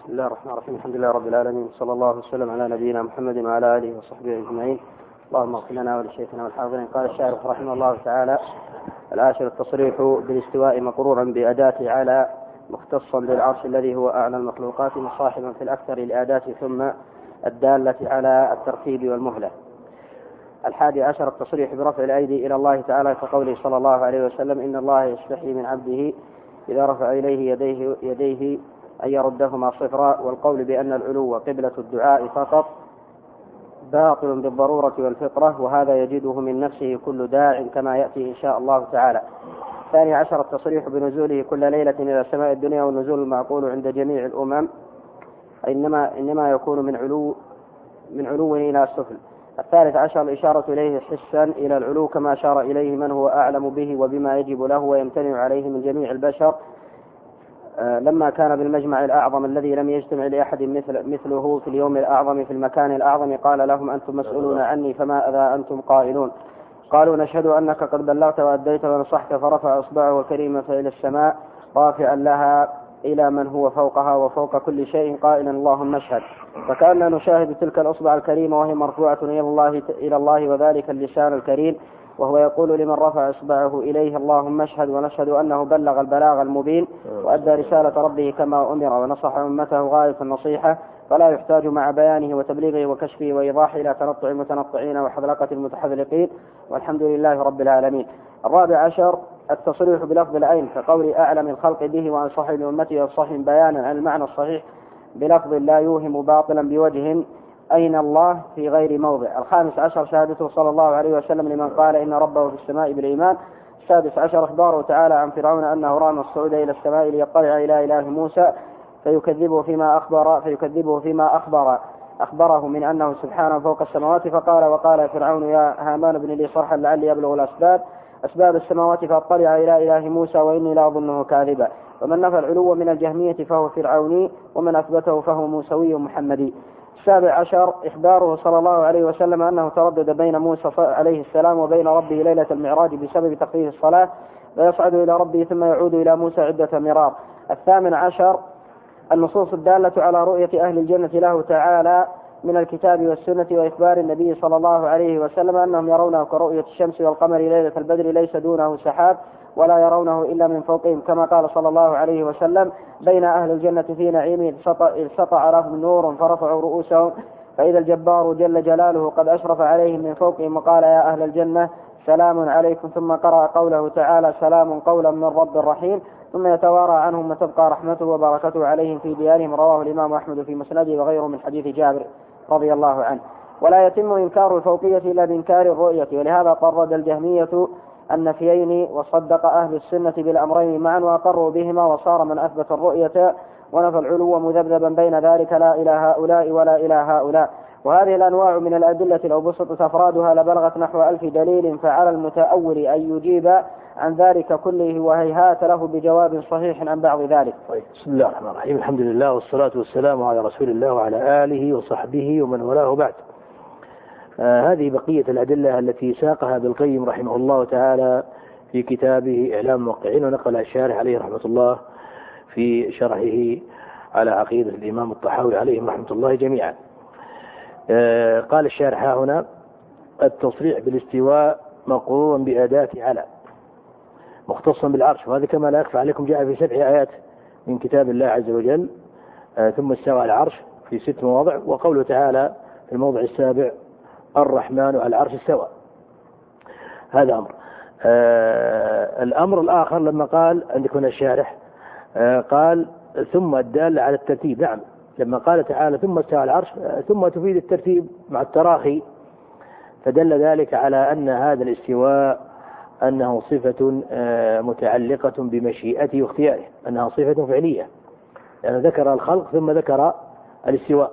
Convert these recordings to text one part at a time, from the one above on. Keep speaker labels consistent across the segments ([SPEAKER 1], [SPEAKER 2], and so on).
[SPEAKER 1] بسم الله الرحمن الرحيم. الحمد لله رب العالمين، صلى الله وسلم على نبينا محمد وعلى آله وصحبه أجمعين. اللهم اغفر لنا ولشيخنا والحاضرين. قال الشاعر رحمه الله تعالى: العاشر التصريح بالاستواء مقرورا بأداة على، مختصا بالعرش الذي هو أعلى المخلوقات، مصاحبا في الأكثر لأداة ثم الدالة على الترتيب والمهلة. 11 التصريح برفع الأيدي إلى الله تعالى كقوله صلى الله عليه وسلم: إن الله يستحي من عبده إذا رفع إليه يديه أن يردهما صفرا. والقول بأن العلو قبلة الدعاء فقط باطل بالضرورة والفطرة، وهذا يجده من نفسه كل داع كما يأتي إن شاء الله تعالى. 12 التصريح بنزوله كل ليلة إلى سماء الدنيا، والنزول المعقول عند جميع الأمم إنما يكون من علو إلى السفل. 13 الإشارة إليه حسا إلى العلو كما أشار إليه من هو أعلم به وبما يجب له ويمتنع عليه من جميع البشر، لما كان بالمجمع الأعظم الذي لم يجتمع لأحد مثله في اليوم الأعظم في المكان الأعظم، قال لهم: أنتم مسؤولون عني فماذا أنتم قائلون؟ قالوا: نشهد أنك قد بلغت وأديت ونصحت. فرفع إصبعه الكريمة إلى السماء رافعا لها إلى من هو فوقها وفوق كل شيء قائلا: اللهم اشهد. فكأننا نشاهد تلك الأصبع الكريمة وهي مرفوعة إلى الله وذلك اللسان الكريم، وهو يقول لمن رفع إصبعه إليه: اللهم اشهد. ونشهد أنه بلغ البلاغ المبين وأدى رسالة ربه كما أمر، ونصح أمته غاية النصيحة، فلا يحتاج مع بيانه وتبليغه وكشفه وإيضاحه إلى تنطع المتنطعين وحذلقة المتحذلقين، والحمد لله رب العالمين. 14 التصريح بلفظ العين كقول أعلم الخلق به وعن صاحب أمته والصحيح بيانا عن المعنى الصحيح بلفظ لا يوهم باطلا بوجه أين الله في غير موضع. 15 شهادته صلى الله عليه وسلم لمن قال إن ربه في السماء بالإيمان. 16 إخباره تعالى عن فرعون أنه رام الصعود إلى السماء ليطلع إلى إله موسى فيكذبه فيما أخبره من أنه سبحانه فوق السماوات، وقال فرعون: يا هامان ابن لي صرحا لعلي أبلغ أسباب السماوات فأطلع إلى إله موسى وإني لأظنه كاذبا. ومن نفى العلو من الجهمية فهو فرعوني، ومن أثبته فهو موسوي محمدي. 17 إخباره صلى الله عليه وسلم أنه تردد بين موسى عليه السلام وبين ربه ليلة المعراج بسبب تخفيف الصلاة، فيصعد إلى ربه ثم يعود إلى موسى عدة مرار. 18 النصوص الدالة على رؤية أهل الجنة له تعالى من الكتاب والسنة، وإخبار النبي صلى الله عليه وسلم أنهم يرونه كرؤية الشمس والقمر ليلة البدر ليس دونه سحاب ولا يرونه إلا من فوقهم، كما قال صلى الله عليه وسلم: بين أهل الجنة في نعيم إذ سطع لهم نور فرفعوا رؤوسهم فإذا الجبار جل جلاله قد أشرف عليهم من فوقهم وقال: يا أهل الجنة سلام عليكم. ثم قرأ قوله تعالى: سلام قولا من رب رحيم. ثم يتوارى عنهم وتبقى رحمته وبركته عليهم في ديارهم. رواه الإمام أحمد في مسنده وغيره من حديث جابر رضي الله عنه. ولا يتم إنكار الفوقية إلا بإنكار الرؤية، ولهذا طرد الجهمية النفيين وصدق أهل السنة بالأمرين معا وأقروا بهما، وصار من أثبت الرؤية ونفى العلو مذبذبا بين ذلك لا إلى هؤلاء ولا إلى هؤلاء. وهذه الأنواع من الأدلة لو بسطت أفرادها لبلغت نحو 1000 دليل، فعلى المتأول أن يجيب عن ذلك كله، وهيهات له بجواب صحيح عن بعض ذلك.
[SPEAKER 2] بسم الله الرحمن الرحيم. الحمد لله والصلاة والسلام على رسول الله وعلى آله وصحبه ومن والاه بعد. هذه بقية الأدلة التي ساقها ابن القيم رحمه الله تعالى في كتابه إعلام الموقعين، ونقل الشارح عليه رحمة الله في شرحه على عقيدة الإمام الطحاوي عليهم رحمة الله جميعا. قال الشارح هنا: التصريح بالاستواء مقرورا بأداة على، مختصا بالعرش، وهذا كما لا يخفى عليكم جاء في 7 آيات من كتاب الله عز وجل. ثم استوى على العرش في 6 مواضع، وقوله تعالى في الموضع السابع: الرحمن على العرش استوى. هذا أمر. الأمر الآخر لما قال عندكم الشارح قال: ثم الدالة على الترتيب. نعم، لما قال تعالى ثم استوى على العرش ثم تفيد الترتيب مع التراخي، فدل ذلك على أن هذا الاستواء أنه صفة متعلقة بمشيئته واختياره، أنها صفة فعلية، يعني ذكر الخلق ثم ذكر الاستواء.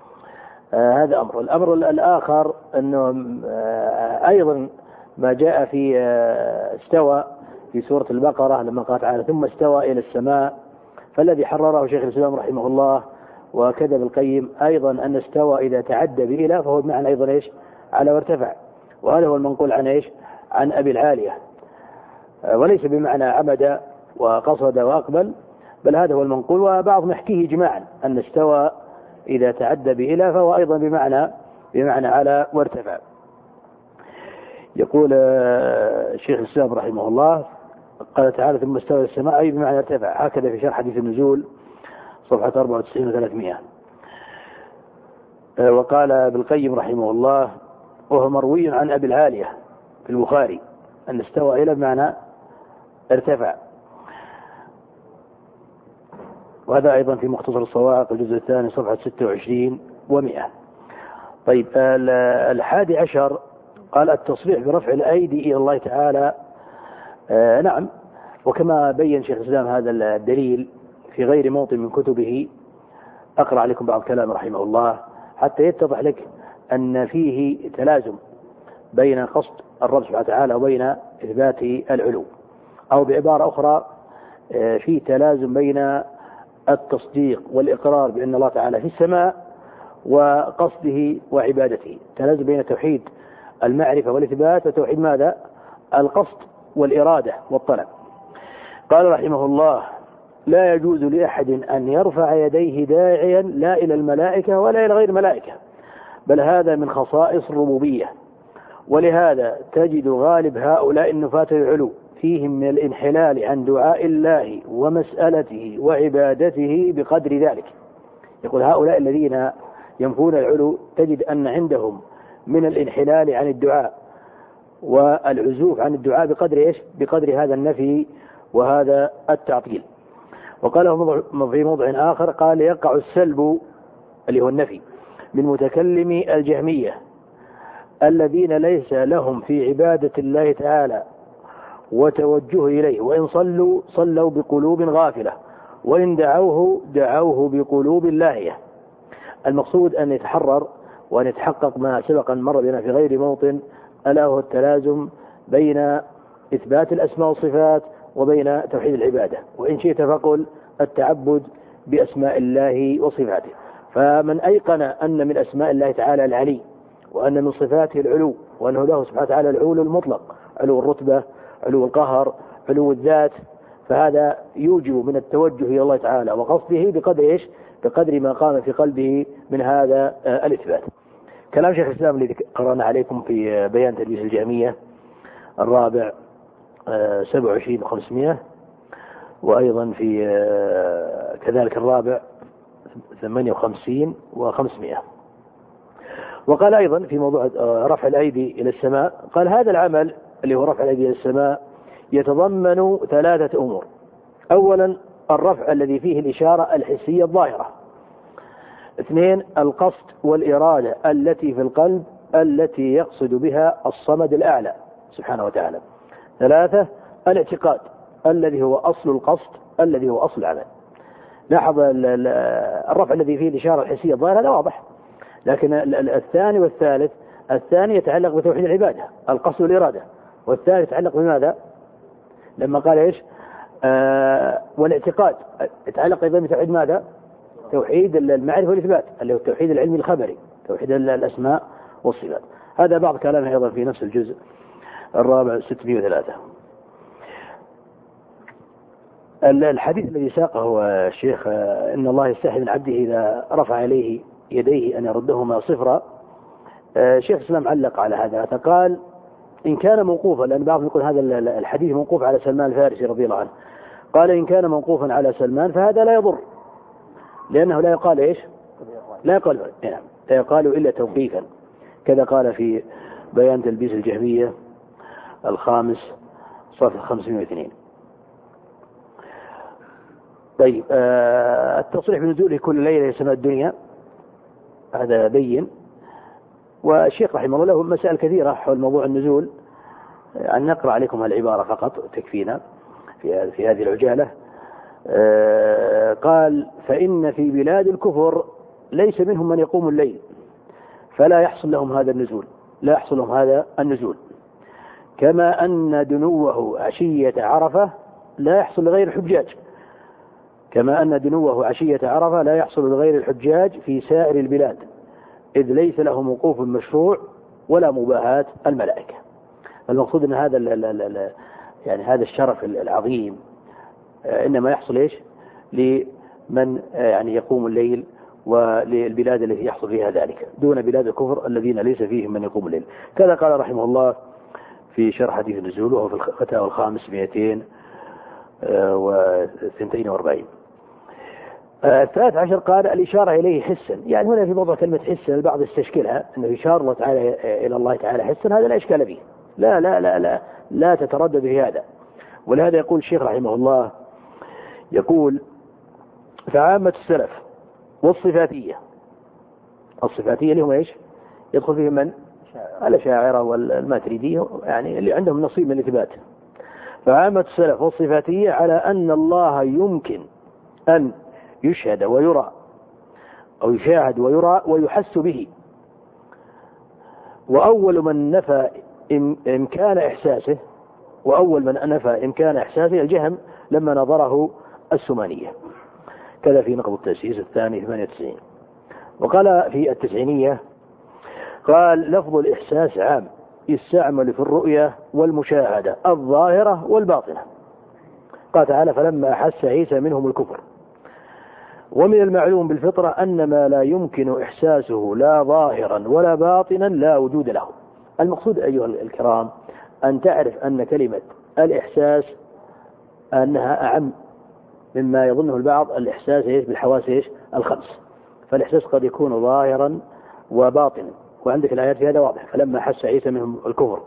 [SPEAKER 2] هذا أمر. الأمر الآخر أنه أيضا ما جاء في استوى في سورة البقرة لما قال تعالى: ثم استوى إلى السماء، فالذي حرره شيخ الإسلام رحمه الله وكذب القيم أيضا أن استوى إذا تعدى بإلى فهو بمعنى أيضا إيش؟ على وارتفع، وهذا هو المنقول عن إيش؟ عن أبي العالية، وليس بمعنى عمد وقصد وأقبل، بل هذا هو المنقول، وبعضهم يحكيه جماعا أن استوى إذا تعدى بإلى فهو أيضا بمعنى على وارتفع. يقول الشيخ الإسلام رحمه الله قال تعالى ثم استوى السماء أي بمعنى ارتفع، هكذا في شرح حديث النزول صفحة 94 و300. وقال ابن القيم رحمه الله وهو مروي عن أبي العالية في البخاري أن استوى إلى بمعنى ارتفع، وهذا أيضا في مختصر الصواعق الجزء الثاني صفحة 26 و100. طيب 11 قال التصريح برفع الأيدي إلى الله تعالى. نعم، وكما بين شيخ الإسلام هذا الدليل في غير موطن من كتبه، أقرأ عليكم بعض كلام رحمه الله حتى يتضح لك أن فيه تلازم بين قصد الرب سبحانه وتعالى وبين إثبات العلو، أو بعبارة أخرى في تلازم بين التصديق والإقرار بأن الله تعالى في السماء وقصده وعبادته، تلازم بين توحيد المعرفة والإثبات وتوحيد ماذا؟ القصد والإرادة والطلب. قال رحمه الله لا يجوز لأحد أن يرفع يديه داعيا لا إلى الملائكة ولا إلى غير الملائكة، بل هذا من خصائص الربوبية، ولهذا تجد غالب هؤلاء النفاة العلو فيهم من الانحلال عن دعاء الله ومسألته وعبادته بقدر ذلك. يقول هؤلاء الذين ينفون العلو تجد أن عندهم من الانحلال عن الدعاء والعزوف عن الدعاء بقدر إيش؟ بقدر هذا النفي وهذا التعطيل. وقال في موضع آخر قال يقع السلب اللي هو النفي من متكلمي الجهمية الذين ليس لهم في عبادة الله تعالى وتوجه إليه، وإن صلوا بقلوب غافلة، وإن دعوه بقلوب لاهية. المقصود أن يتحرر وأن يتحقق ما سبق أن مر بنا في غير موطن، ألا هو التلازم بين إثبات الأسماء والصفات وبين توحيد العبادة، وإن شئت فقل التعبد بأسماء الله وصفاته. فمن أيقن أن من أسماء الله تعالى العلي، وأن من صفاته العلو، وأنه له سبحانه وتعالى العلو المطلق، علو الرتبة، علو القهر، علو الذات، فهذا يوجب من التوجه إلى الله تعالى وقصده بقدر إيش؟ بقدر ما قام في قلبه من هذا الإثبات. كلام شيخ الإسلام الذي قرأنا عليكم في بيان تلبيس الجهمية الرابع 27 و500، وأيضا في كذلك الرابع 58 و500. وقال أيضا في موضوع رفع الأيدي إلى السماء قال هذا العمل اللي هو رفع الأيدي إلى السماء يتضمن 3 أمور. أولا الرفع الذي فيه الإشارة الحسية الظاهرة. 2 القصد والإرادة التي في القلب التي يقصد بها الصمد الأعلى سبحانه وتعالى. 3 الاعتقاد الذي هو أصل القصد الذي هو أصل العمل. لاحظ الرفع الذي فيه الإشارة الحسية الظاهرة هذا واضح، لكن الثاني والثالث، الثاني يتعلق بتوحيد العبادة القصد والإرادة، والثالث يتعلق بماذا؟ لما قال إيش؟ والاعتقاد يتعلق أيضا بتوحيد ماذا؟ توحيد المعرفة والإثبات اللي هو التوحيد العلمي الخبري، توحيد الأسماء والصفات. هذا بعض كلامه أيضا في نفس الجزء الرابع 603. الحديث الذي ساقه الشيخ إن الله يستحي من عبده إذا رفع إليه يديه أن يردهما صفرا، شيخ الإسلام علق على هذا فقال إن كان موقوفا، لأن بعضهم يقول هذا الحديث موقوف على سلمان الفارسي رضي الله عنه، قال إن كان موقوفا على سلمان فهذا لا يضر، لأنه لا يقال إيش؟ لا يقال إلا توقيفا، كذا قال في بيان تلبيس الجهمية الخامس صفحة 502. طيب التصريح بنزوله كل ليلة إلى سماء الدنيا هذا بين، والشيخ رحمه الله له مسائل كثيرة حول موضوع النزول، أن نقرأ عليكم العبارة فقط تكفينا في هذه العجالة. قال فإن في بلاد الكفر ليس منهم من يقوم الليل فلا يحصل لهم هذا النزول، لا يحصل لهم هذا النزول، كما أن دنوه عشية عرفة لا يحصل لغير الحجاج، كما أن دنوه عشية عرفة لا يحصل لغير الحجاج في سائر البلاد، إذ ليس له موقوف مشروع ولا مباهاة الملائكة. المقصود أن هذا يعني هذا الشرف العظيم إنما يحصل إيش؟ لمن يعني يقوم الليل وللبلاد التي يحصل فيها ذلك دون بلاد الكفر الذين ليس فيهم من يقوم الليل. كذا قال رحمه الله في شرح حديث النزول وهو في الفتاوى الخامس 242. 13 قال الإشارة إليه حسا. يعني هنا في موضوع كلمة حسا البعض يستشكلها أنه إشارة الله تعالى إلى الله تعالى حسا، هذا لا إشكال فيه، لا لا لا لا لا تتردد في هذا. ولهذا يقول الشيخ رحمه الله يقول فعامة السلف والصفاتية، الصفاتية اللي هم إيش؟ يدخل فيهم من؟ الأشاعرة والماتريدية، يعني اللي عندهم نصيب من الإثبات. فعامة السلف والصفاتية على أن الله يمكن أن يشهد ويرى أو يشاهد ويرى ويحس به. وأول من نفى إمكان إحساسه الجهم لما نظره السمانية. كذا في نقض التأسيس الثاني 98. وقال في التسعينية قال لفظ الإحساس عام يستعمل في الرؤية والمشاهدة الظاهرة والباطنة. قال تعالى فلما أحس عيسى منهم الكفر. ومن المعلوم بالفطرة أن ما لا يمكن إحساسه لا ظاهرا ولا باطنا لا وجود له. المقصود أيها الكرام أن تعرف أن كلمة الإحساس أنها أعم مما يظنه البعض الإحساس بالحواس الخمس. فالإحساس قد يكون ظاهرا وباطنا، وعندك الآيات في هذا واضح. فلما حس عيسى منهم الكفر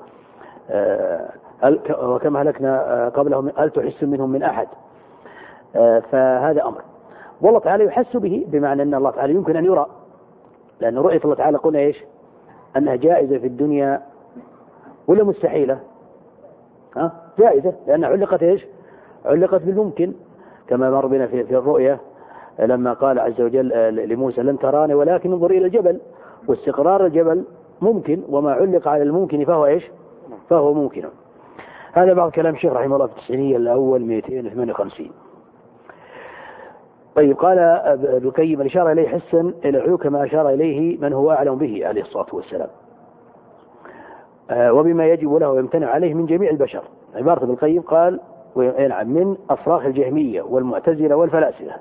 [SPEAKER 2] وكما هلكنا قبلهم هل تحس منهم من أحد. فهذا أمر والله تعالى يحس به، بمعنى أن الله تعالى يمكن أن يرى، لأن رؤية الله تعالى قلنا أنها جائزة في الدنيا ولا مستحيلة؟ جائزة، لأنها علقت بالممكن، كما مر بنا في الرؤية لما قال عز وجل لموسى لن تراني ولكن انظر إلى الجبل. واستقرار الجبل ممكن، وما علق على الممكن فهو ممكن. هذا بعض كلام الشيخ رحمه الله في التسعينية الأول 258. طيب قال ابن القيم الإشارة إليه حسا إلى العلو كما أشار إليه من هو أعلم به عليه الصلاة والسلام، وبما يجب له ويمتنع عليه من جميع البشر. عبارة ابن القيم قال من أفراخ الجهمية والمعتزلة والفلاسفة.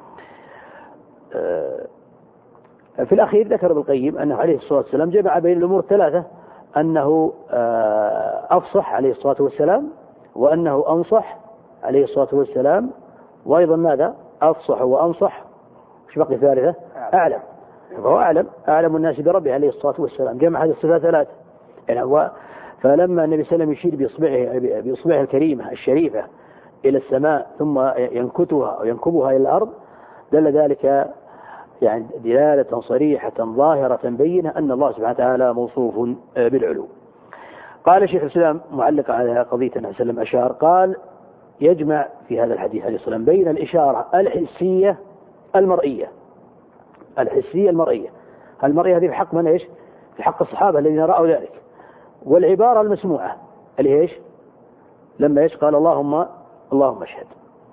[SPEAKER 2] في الأخير ذكر ابن القيم أنه عليه الصلاة والسلام جمع بين الأمور الثلاثة، أنه أفصح عليه الصلاة والسلام، وأنه أنصح عليه الصلاة والسلام، وأيضا ماذا؟ أفصح وأنصح، وش بقي ثالثة؟ أعلم. فهو أعلم الناس بربه عليه الصلاة والسلام. جمع هذه الصفات ثلاث. يعني فلما النبي صلى الله عليه وسلم يشير بإصبعه الكريمة الشريفة إلى السماء ثم ينكتها وينكبها إلى الأرض، دل ذلك يعني دلالة صريحة ظاهرة بينة أن الله سبحانه وتعالى موصوف بالعلو. قال شيخ الإسلام معلق على قضية النبي صلى الله عليه وسلم أشار، قال يجمع في هذا الحديث عليه الصلاة والسلام بين الإشارة الحسية المرئية. المرئية هذه في حق من في حق الصحابة الذين رأوا ذلك، والعبارة المسموعة اللي لما قال اللهم اشهد.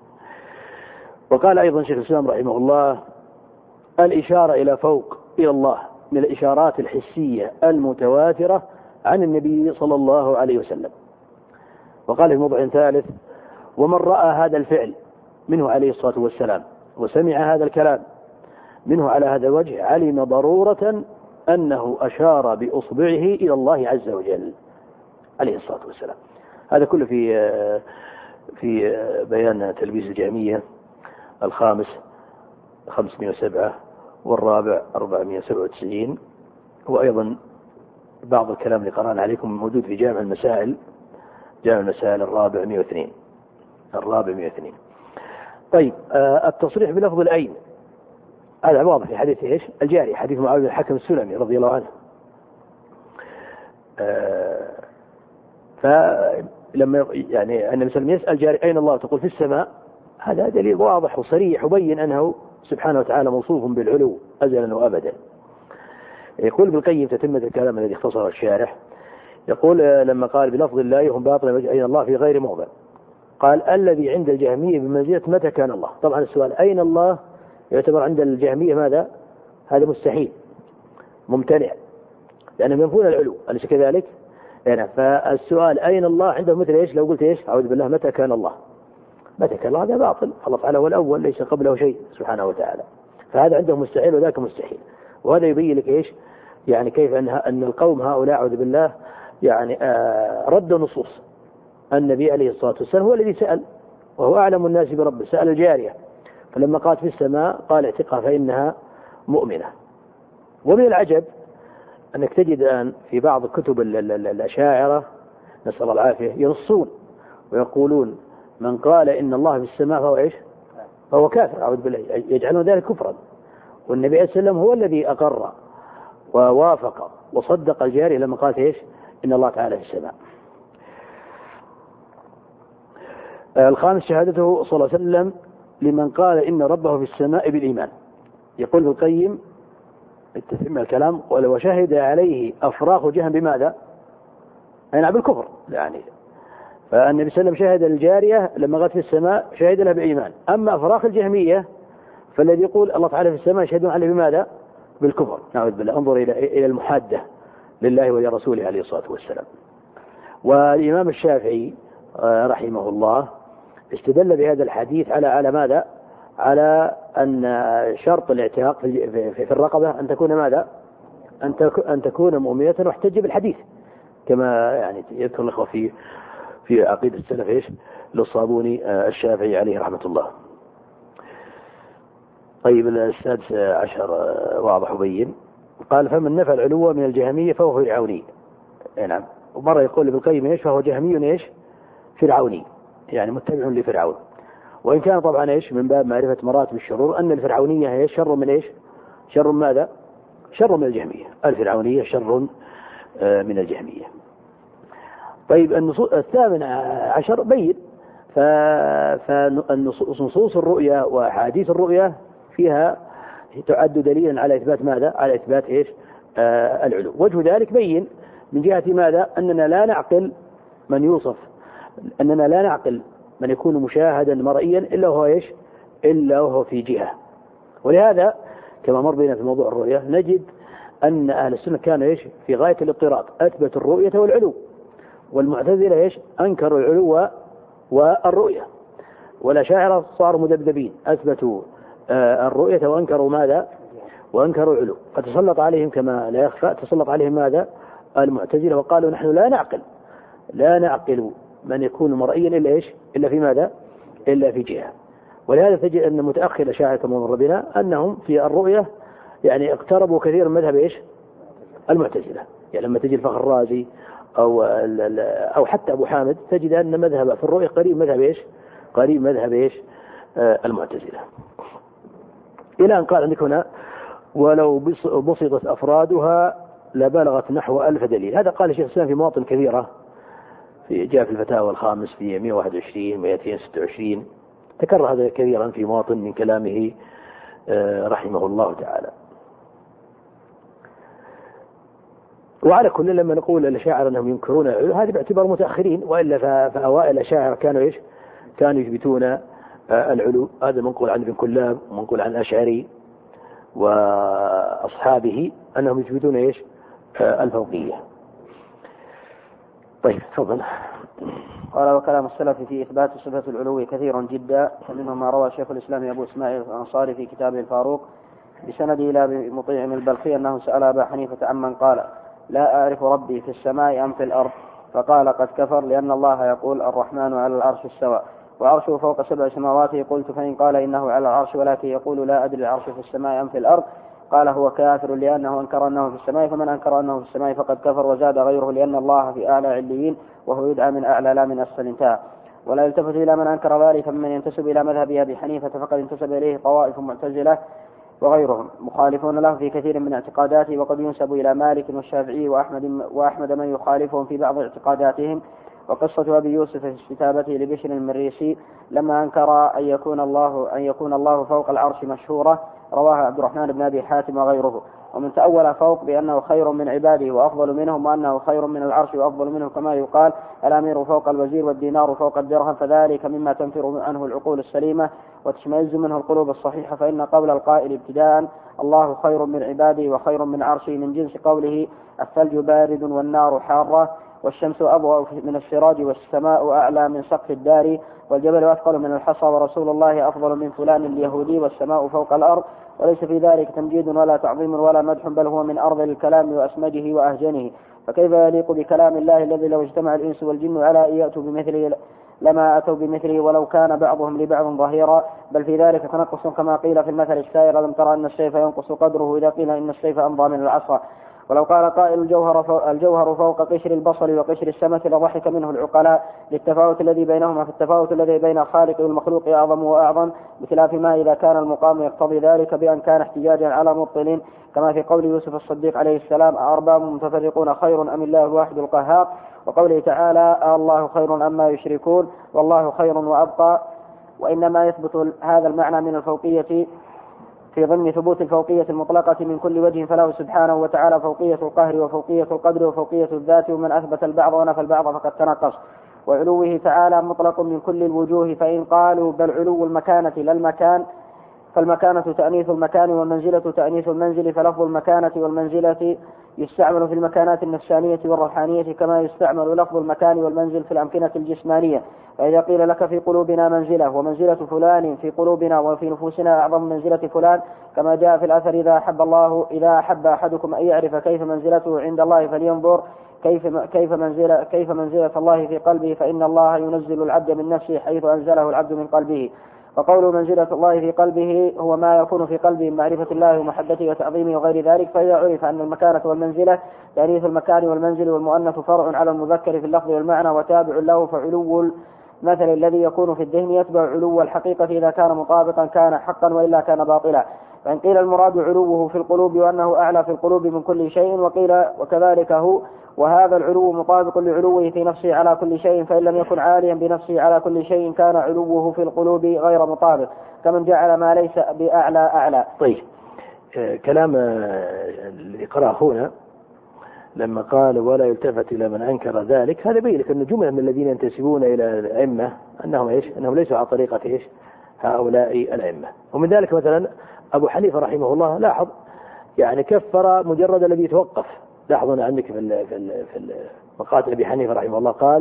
[SPEAKER 2] وقال أيضا شيخ الإسلام رحمه الله الإشارة إلى فوق إلى الله من الإشارات الحسية المتواترة عن النبي صلى الله عليه وسلم. وقال في موضوع ثالث ومن رأى هذا الفعل منه عليه الصلاة والسلام وسمع هذا الكلام منه على هذا الوجه علم ضرورة أنه أشار بأصبعه إلى الله عز وجل عليه الصلاة والسلام. هذا كله في بيان تلبيس الجهمية الخامس 507 والرابع 497. وأيضا بعض الكلام اللي قرأنا عليكم موجود في جامع المسائل الرابع 102. طيب التصريح بلفظ العين هذا واضح في حديث الجاري، حديث معاوية بن الحكم السلمي رضي الله عنه. فلما يعني النبي صلى الله عليه وسلم يسأل جاري أين الله تقول في السماء، هذا دليل واضح وصريح وبين أنه سبحانه وتعالى موصوف بالعلو أزلا وأبدا. يقول ابن القيم تتمة الكلام الذي اختصره الشارح، يقول لما قال بلفظ الله هم باطل أين الله في غير موضع، قال الذي عند الجهمية بمنزلة متى كان الله. طبعا السؤال أين الله يعتبر عند الجهمية ماذا؟ هذا مستحيل ممتنع لأنهم ينفون العلو، أليس كذلك؟ يعني فالسؤال أين الله عندهم مثل لو قلت أعوذ بالله متى كان الله، ما تكلم هذا باطل. الله تعالى هو الأول ليس قبله شيء سبحانه وتعالى، فهذا عندهم مستحيل وذاك مستحيل. وهذا يبين لك إيش يعني كيف أن القوم هؤلاء أعوذ بالله يعني ردوا نصوص. النبي عليه الصلاة والسلام هو الذي سأل وهو أعلم الناس بربه، سأل الجارية فلما قالت في السماء قال اعتقها فإنها مؤمنة. ومن العجب أنك تجد الآن في بعض كتب الأشاعرة نسأل الله العافية ينصون ويقولون من قال إن الله في السماء فهو إيش؟ فهو كافر أعوذ بالله، يجعلون ذلك كفرا. والنبي عليه السلام هو الذي أقر ووافق وصدق الجارية لما قالت إيش؟ إن الله تعالى في السماء. الخامس شهادته صلى الله عليه وسلم لمن قال إن ربه في السماء بالإيمان. يقول ابن القيم التتمة الكلام ولو شهد عليه أفراخ جهنم بماذا؟ أي بالكفر يعني. فالنبي صلى الله عليه وسلم شهد الجارية لما قالت في السماء شهد لها بالإيمان. أما أفراخ الجهمية فالذي يقول الله تعالى في السماء يشهدون عليه بماذا؟ بالكفر. نعوذ بالله. انظر إلى المحادة لله ولرسوله عليه الصلاة والسلام. والإمام الشافعي رحمه الله استدل بهذا الحديث على ماذا؟ على أن شرط الاعتاق في الرقبة أن تكون ماذا؟ أن تكون مؤمنة، واحتج بالحديث كما يعني يذكر الأخوة في عقيدة السلف إيش للصابوني الشافعي عليه رحمة الله. طيب السادس عشر واضح وبين. قال فمن نفى العلو من الجهمية فهو فرعوني. نعم. ومرة يقول ابن القيم إيش فهو جهمي إيش فرعوني يعني متبع لفرعون. وإن كان طبعا إيش من باب معرفة مراتب الشرور أن الفرعونية هي شر من إيش؟ شر ماذا؟ شر من الجهمية. الفرعونية شر من الجهمية. طيب الثامن عشر بين. فنصوص الرؤيا وحديث الرؤيا فيها تعد دليلا على إثبات ماذا؟ على إثبات إيش؟ العلو. وجه ذلك بين من جهة ماذا؟ أننا لا نعقل من يوصف، أننا لا نعقل من يكون مشاهدا مرئيا إلا هو إيش؟ إلا وهو في جهة. ولهذا كما مر بنا في موضوع الرؤيا نجد أن أهل السنة كانوا إيش؟ في غاية الاضطراب، أثبت الرؤية والعلو. والمعتزلة إيش؟ أنكروا العلو والرؤية. والأشاعرة صاروا مذبذبين، أثبتوا الرؤية وأنكروا ماذا؟ وأنكروا العلو. فتسلط عليهم كما لا يخفى تسلط عليهم ماذا؟ المعتزلة وقالوا نحن لا نعقل من يكون مرئيا إلا إيش؟ إلا في ماذا؟ إلا في جهة. ولهذا تجد أن متأخر الأشاعرة كما مر بنا أنهم في الرؤية يعني اقتربوا كثيرا من مذهب إيش؟ المعتزلة. يعني لما تجي الفخر الرازي أو حتى أبو حامد تجد أن مذهب في الرؤية قريب مذهب إيش؟ قريب مذهب إيش؟ المعتزلة. إلى أن قال عندك هنا ولو بسطت أفرادها لبلغت نحو 1000 دليل. هذا قال الشيخ الإسلام في مواطن كثيرة، جاء في الفتاوى الخامس في 121 226 تكرر هذا كثيرا في مواطن من كلامه رحمه الله تعالى. وعلى كل لما نقول الأشاعرة أنهم ينكرون هذه باعتبار متأخرين، وإلا فأوائل الأشاعرة كانوا إيش؟ كانوا يثبتون العلو. هذا منقول عن ابن كلاب ومنقول عن الأشعري وأصحابه أنهم يثبتون إيش؟ الفوقية. طيب تفضل.
[SPEAKER 1] قال وكلام السلف في إثبات صفة العلو كثير جدا، فمنهم ما روى شيخ الإسلام أبو إسماعيل الأنصاري في كتابه الفاروق بسنده إلى مطيع البلخي أنه سأل أبا حنيفة عمن قال لا أعرف ربي في السماء أم في الأرض، فقال قد كفر، لأن الله يقول الرحمن على العرش استوى وعرشه فوق 7 سماوات. قلت فإن قال إنه على العرش ولكن يقول لا أدري العرش في السماء أم في الأرض، قال هو كافر لأنه أنكر أنه في السماء، فمن أنكر أنه في السماء فقد كفر. وزاد غيره لأن الله في أعلى عليين وهو يدعى من أعلى لا من أسفل. انتهى. ولا يلتفت إلى من أنكر ذلك فمن ينتسب إلى مذهب أبي حنيفة فقد انتسب إليه طوائف معتزلة وغيرهم مخالفون له في كثير من اعتقاداته، وقد ينسب إلى مالك والشافعي وأحمد من يخالفهم في بعض اعتقاداتهم. وقصة أبي يوسف في كتابته لبشر المريسي لما أنكر أن يكون الله فوق العرش مشهورة رواها عبد الرحمن بن أبي حاتم وغيره. ومن تأول فوق بأنه خير من عباده وأفضل منهم، وأنه خير من العرش وأفضل منه، كما يقال الأمير فوق الوزير والدينار فوق الدرهم، فذلك مما تنفر عنه العقول السليمة وتشمئز منه القلوب الصحيحة. فإن قول القائل ابتداء الله خير من عباده وخير من عرشه من جنس قوله الثلج بارد والنار حارة، والشمس أضوأ من السراج والسماء أعلى من سقف الدار والجبل أثقل من الحصى ورسول الله أفضل من فلان اليهودي والسماء فوق الأرض. وليس في ذلك تمجيد ولا تعظيم ولا مدح، بل هو من أرض الكلام وأسمجه وأهجنه. فكيف يليق بكلام الله الذي لو اجتمع الإنس والجن على أن يأتوا بمثله لما أتوا بمثله ولو كان بعضهم لبعض ظهيرا؟ بل في ذلك تنقص كما قيل في المثل السائر: ألم ترى أن السيف ينقص قدره إذا قيل إن السيف أمضى من العصا؟ ولو قال قائل الجوهر فوق قشر البصل وقشر السمك لضحك منه العقلاء، للتفاوت الذي بينهما، في التفاوت الذي بين الخالق والمخلوق أعظم وأعظم، بخلاف ما إذا كان المقام يقتضي ذلك بأن كان احتجاجا على مبطل، كما في قول يوسف الصديق عليه السلام: أأرباب متفرقون خير أم الله الواحد القهار؟ وقوله تعالى: الله خير أما يشركون والله خير وأبقى. وإنما يثبت هذا المعنى من الفوقية في ضمن ثبوت الفوقية المطلقة من كل وجه، فله سبحانه وتعالى فوقية القهر وفوقية القدر وفوقية الذات، ومن أثبت البعض ونفى البعض فقد تنقص. وعلوه تعالى مطلق من كل الوجوه، فإن قالوا بل علو المكانة لا المكان، فالمكانة تأنيث المكان والمنزلة تأنيث المنزل، فلفظ المكانة والمنزلة يستعمل في المكانات النفسانية والروحانية كما يستعمل لفظ المكان والمنزل في الأمكنة الجسمانية. فإذا قيل لك في قلوبنا منزلة ومنزلة فلان في قلوبنا وفي نفوسنا أعظم منزلة فلان، كما جاء في الأثر: إذا أحب أحدكم أن يعرف كيف منزلته عند الله فلينظر كيف منزلة الله في قلبه، فإن الله ينزل العبد من نفسه حيث أنزله العبد من قلبه. وقول منزلة الله في قلبه هو ما يكون في قلبه من معرفة الله ومحبته وتعظيمه وغير ذلك. فإذا عرف أن المكانة والمنزلة تأنيث المكان والمنزل، والمؤنث فرع على المذكر في اللفظ والمعنى وتابع له، فعلو المثل الذي يكون في الذهن يتبع علو الحقيقة، إذا كان مطابقا كان حقا وإلا كان باطلا. فإن قيل المراد علوه في القلوب وأنه أعلى في القلوب من كل شيء، وقيل وكذلك هو، وهذا العلو مطابق لعلوه في نفسه على كل شيء، فإن لم يكن عاليا بنفسه على كل شيء كان علوه في القلوب غير مطابق، كمن جعل ما ليس بأعلى أعلى.
[SPEAKER 2] طيب، كلام اللي قرأ أخونا لما قال ولا يلتفت إلى من أنكر ذلك، هذا بيّن لك أن جملة من الذين ينتسبون إلى الأئمة أنهم ليسوا على طريقة هؤلاء الأئمة. ومن ذلك مثلا أبو حنيفة رحمه الله، لاحظ يعني كفر مجرد الذي يتوقف. لاحظوا عندك في مقاتل أبي حنيفة رحمه الله قال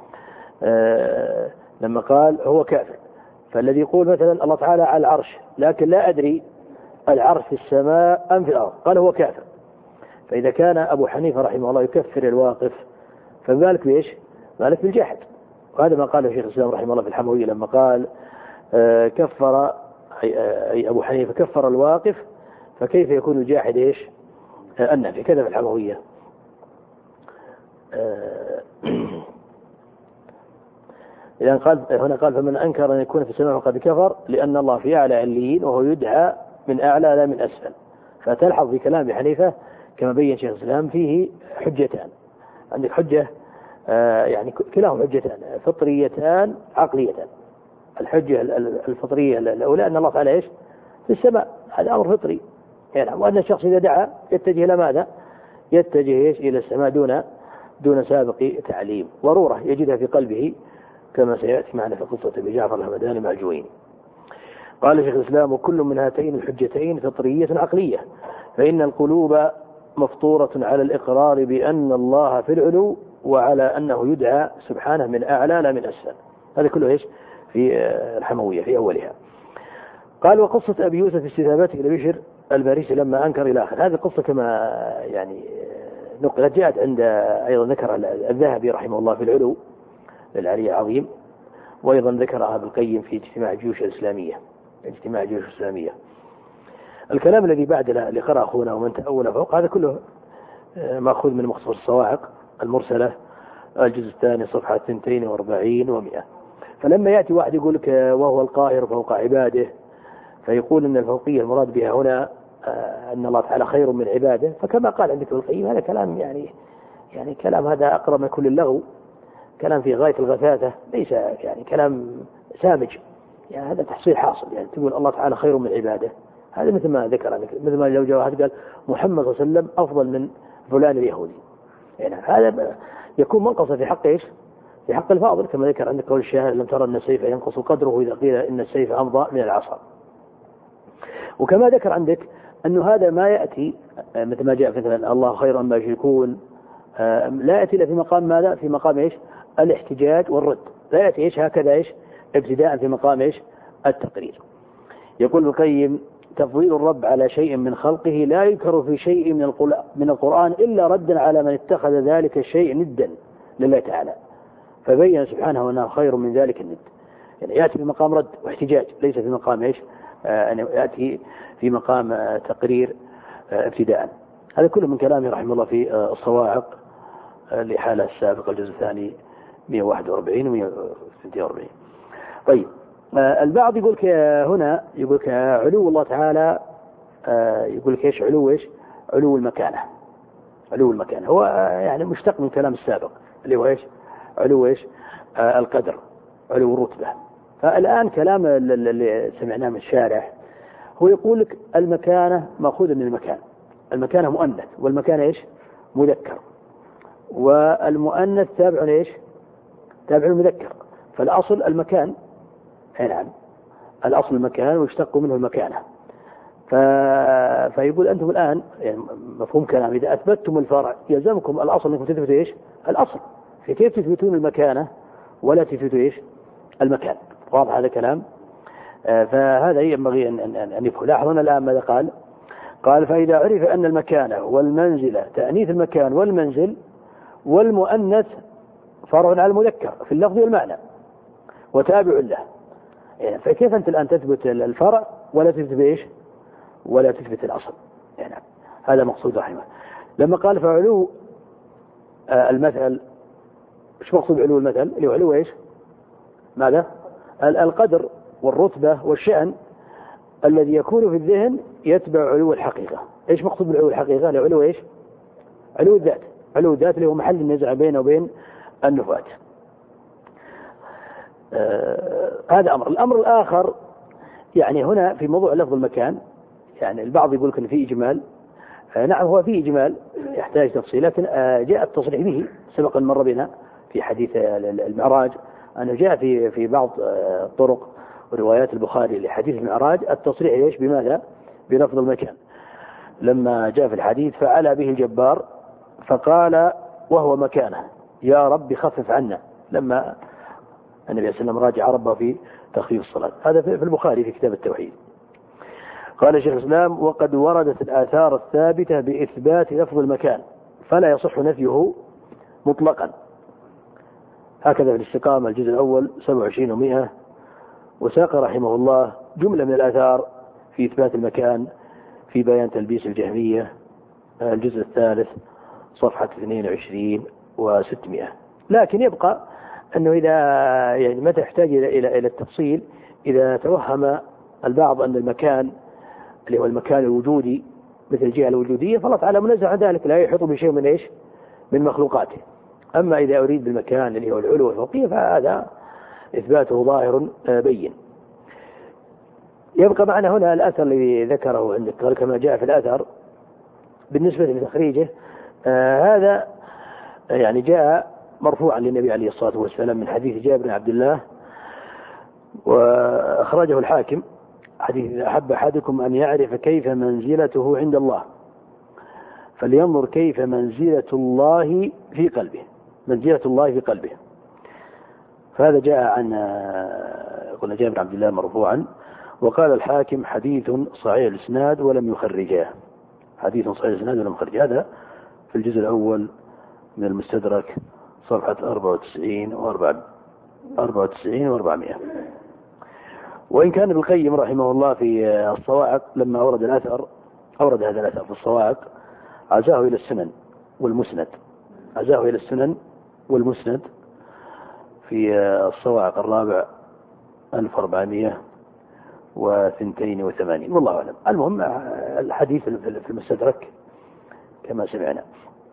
[SPEAKER 2] لما قال هو كافر، فالذي يقول مثلا الله تعالى على العرش لكن لا أدري العرش في السماء أم في الأرض، قال هو كافر. فإذا كان أبو حنيفة رحمه الله يكفر الواقف، فذلك بإيش؟ ذلك بالجحد. وهذا ما قاله شيخ الإسلام رحمه الله في الحموية لما قال كفر أي أبو حنيفة كفر الواقف، فكيف يكون الجاحد إيش؟ النافي. كذا في الحموية. إذا قال هنا قال فمن أنكر أن يكون في السماء فقد كفر، لأن الله في أعلى عليين وهو يدعى من أعلى لا من أسفل. فتلحظ في كلام أبي حنيفة كما بين شيخ الإسلام فيه حجتان. عندك حجة يعني كلاهما حجتان فطريتان عقليتان. الحجة الفطرية الأولى أن الله تعالى إيش؟ في السماء، هذا أمر فطري يعني، وأن الشخص إذا دعا يتجه إلى ماذا؟ يتجه إيش؟ إلى السماء دون سابق تعليم، ضرورة يجدها في قلبه كما سيأتي معنا في قصة أبي جعفر الهمداني مع الجويني. قال شيخ الإسلام وكل من هاتين الحجتين فطرية عقلية، فإن القلوب مفطورة على الإقرار بأن الله في العلو وعلى أنه يدعى سبحانه من أعلى لا من أسفل. هذا كله إيش؟ في الحموية في أولها. قال وقصة أبي يوسف في استثابته إلى بشر الباريسي لما أنكر إلى آخر. هذه القصة كما يعني نقلت جاءت عند أيضا ذكر الذهبي رحمه الله في العلو للعلي العظيم، وأيضا ذكرها ابن القيم في اجتماع الجيوش الإسلامية. الكلام الذي بعد اللي قرأ أخونا ومن تأول فوق هذا كله مأخوذ من مختصر الصواعق المرسلة الجزء الثاني صفحة 42 و100. فلما يأتي واحد يقول لك وهو القاهر فوق عباده، فيقول أن الفوقية المراد بها هنا أن الله تعالى خير من عباده، فكما قال عندك ابن القيم هذا كلام يعني كلام هذا أقرب من كل اللغو، كلام في غاية الغثاثة، ليس يعني كلام سامج، يعني هذا تحصيل حاصل. يعني تقول الله تعالى خير من عباده، هذا مثل ما ذكر مثل ما لو جاء واحد قال محمد صلى الله عليه وسلم أفضل من فلان اليهودي، يعني هذا يكون منقص في حق إيش؟ في حق الفاضل، كما ذكر عندك قول الشاعر لم ترى أن السيف ينقص قدره إذا قيل إن السيف أمضى من العصا. وكما ذكر عندك أنه هذا ما يأتي مثل ما جاء مثلا الله خير أما يشركون لا يأتي إلا في مقام ماذا؟ في مقام إيش؟ الاحتجاج والرد. لا يأتي إيش هكذا إيش؟ ابتداء في مقام إيش؟ التقرير. يقول القيم: تفضيل الرب على شيء من خلقه لا يذكر في شيء من القرآن إلا ردا على من اتخذ ذلك الشيء ندا لله تعالى، فبين سبحانه أنه خير من ذلك الند. يعني يأتي في مقام رد واحتجاج، ليس في مقام إيش؟ يأتي في مقام تقرير ابتداء. هذا كله من كلامه رحمه الله في الصواعق لحالة السابقة الجزء الثاني 141 و 142. طيب، البعض يقول هنا يقول علو الله تعالى، يقول ايش؟ علو ايش؟ علو المكانة. علو المكانة هو يعني مشتق من كلام السابق اللي هو ايش؟ علو ايش؟ القدر، علو الرتبة. فالآن كلام اللي سمعناه من الشارح هو يقول لك المكانة مأخوذة من المكان. المكانة مؤنث والمكانة ايش؟ مذكر، والمؤنث تابع ايش؟ تابع المذكر. فالأصل المكان، نعم الأصل المكان ويشتق منه المكانة. فيقول أنتم الآن يعني مفهوم كلام، إذا أثبتتم الفرع يلزمكم الأصل أنكم تثبتوا إيش؟ الأصل. فكيف تثبتون المكانة ولا تثبتوا إيش؟ المكان؟ واضح هذا الكلام؟ فهذا ينبغي أن يفهم. لاحظون الآن ماذا قال؟ قال: فإذا عرف أن المكانة والمنزلة تأنيث المكان والمنزل والمؤنث فرع على المذكر في اللفظ والمعنى وتابع له، يعني فكيف أنت الآن تثبت الفرع ولا تثبت إيش؟ ولا تثبت الأصل؟ يعني هذا مقصود رحمه. لما قال فعلو المثل، إيش مقصود علو المثل؟ اللي هو علو إيش؟ ماذا؟ القدر والرتبة والشأن الذي يكون في الذهن يتبع علو الحقيقة. إيش مقصود بالعلو الحقيقة؟ علو إيش؟ علو الذات. علو الذات اللي هو محل النزاع بينه وبين النفاة. هذا أمر. الأمر الآخر يعني هنا في موضوع لفظ المكان، يعني البعض يقول إن في إجمال. نعم هو في إجمال يحتاج تفصيل، لكن جاء التصريح به سبق مر بنا في حديث المعراج، أنه جاء في بعض طرق وروايات البخاري لحديث المعراج التصريح ليش بماذا؟ بلفظ المكان. لما جاء في الحديث: فعلى به الجبار فقال وهو مكانه يا رب خفف عنا، لما النبي صلى الله عليه وسلم راجع ربه في تخفيف الصلاة. هذا في البخاري في كتاب التوحيد. قال شيخ الإسلام: وقد وردت الآثار الثابتة بإثبات لفظ المكان فلا يصح نفيه مطلقا. هكذا في الاستقامة الجزء الأول 27 و100. وساق رحمه الله جملة من الآثار في إثبات المكان في بيان تلبيس الجهمية الجزء الثالث صفحة 22 و600. لكن يبقى أنه إذا يعني متى يحتاج إلى التفصيل، إذا توهم البعض أن المكان اللي هو المكان الوجودي مثل الجهة الوجودية فالله تعالى منزه عن ذلك، لا يحيط بشيء من إيش؟ من مخلوقاته. أما إذا أريد بالمكان اللي هو العلو والفوقية فهذا إثباته ظاهر بين. يبقى معنا هنا الأثر الذي ذكره عندك كما جاء في الأثر بالنسبة لتخريجه. هذا يعني جاء مرفوعا للنبي عليه الصلاة والسلام من حديث جابر بن عبد الله، وأخرجه الحاكم حديث: إذا أحب أحدكم أن يعرف كيف منزلته عند الله فلينظر كيف منزلة الله في قلبه. منزلة الله في قلبه. فهذا جاء عن قلنا جابر بن عبد الله مرفوعا. وقال الحاكم: حديث صحيح الإسناد ولم يخرجاه. حديث صحيح الإسناد ولم يخرجاه. هذا في الجزء الأول من المستدرك صفحة 94 و400. وإن كان ابن القيم رحمه الله في الصواعق لما أورد هذا الأثر في الصواعق عزاه إلى السنن والمسند. عزاه إلى السنن والمسند في الصواعق الرابع 1482 والله أعلم. المهم الحديث في المستدرك كما سمعنا.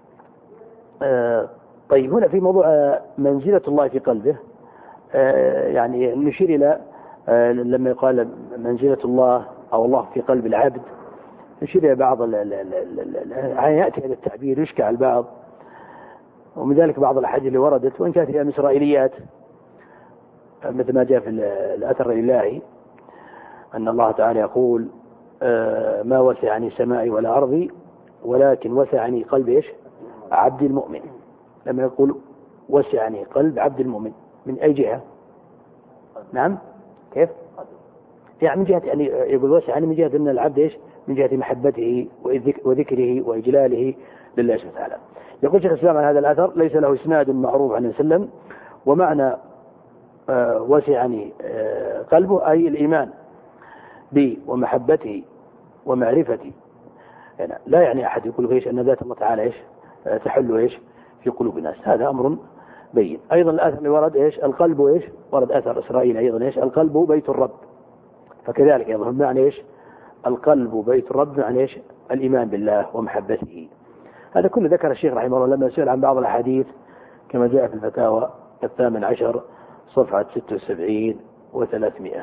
[SPEAKER 2] طيب، هنا في موضوع منزلة الله في قلبه يعني نشير إلى لما يقال منزلة الله أو الله في قلب العبد، نشير إلى بعض يأتي هذا التعبير يشكى على البعض، ومن ذلك بعض الأحاديث اللي وردت وإن كانت هي من إسرائيليات، مثل ما جاء في الأثر الإلهي أن الله تعالى يقول: ما وسعني سمائي ولا أرضي ولكن وسعني قلبي إيش؟ عبد المؤمن. لما يقول وسعني قلب عبد المؤمن من أي جهة؟ نعم كيف؟ يعني من جهة، يعني يقول وسعني من جهة أن العبد إيش؟ من جهة محبته وذكره وإجلاله لله سبحانه وتعالى. يقول شيخ الإسلام عن هذا الأثر: ليس له إسناد معروف عن وسلم، ومعنى وسعني قلبه أي الإيمان بي ومحبته ومعرفتي. يعني لا يعني أحد يقول إيش أن ذات الله تعالى إيش تحل إيش في قلوب الناس، هذا أمر بين. أيضا الأثر اللي ورد إيش القلب إيش ورد أثر إسرائيل أيضا إيش القلب بيت الرب، فكذلك أيضا معنى إيش القلب بيت الرب معنى إيش الإيمان بالله ومحبته. هذا كله ذكر الشيخ رحمه الله لما سئل عن بعض الأحاديث كما جاء في الفتاوى 18 صفحة 76 و300.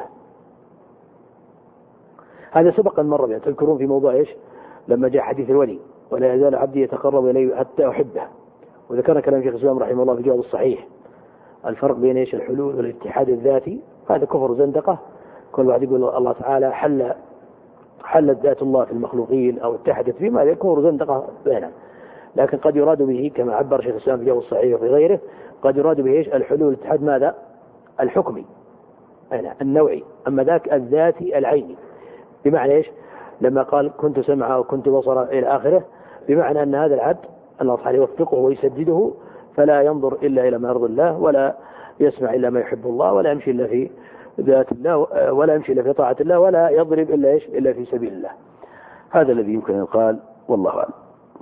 [SPEAKER 2] هذا سبق المرة يعني تذكرون في موضوع إيش لما جاء حديث الولي: ولا يزال عبدي يتقرب إلي حتى أحبه. وذكر كلام شيخ الإسلام رحمه الله في الجواب الصحيح الفرق بين إيش الحلول والاتحاد الذاتي. هذا كفر زندقة. كل واحد يقول الله تعالى حلت ذات الله في المخلوقين أو اتحدت فيما يكون زندقة بينهم. لكن قد يراد به كما عبر شيخ الإسلام في الجواب الصحيح وفي غيره، قد يراد به إيش الحلول الاتحاد ماذا الحكمي النوعي، أما ذاك الذاتي العيني، بمعنى إيش لما قال كنت سمعه وكنت بصره إلى آخره، بمعنى أن هذا العبد الله تعالى يوفقه ويسدده فلا ينظر إلا إلى ما يرضي الله، ولا يسمع إلا ما يحب الله، ولا يمشي إلا في ذات الله، ولا يمشي إلا في طاعة الله، ولا يضرب إلا إيش إلا في سبيل الله. هذا الذي يمكن أن يقال، والله أعلم.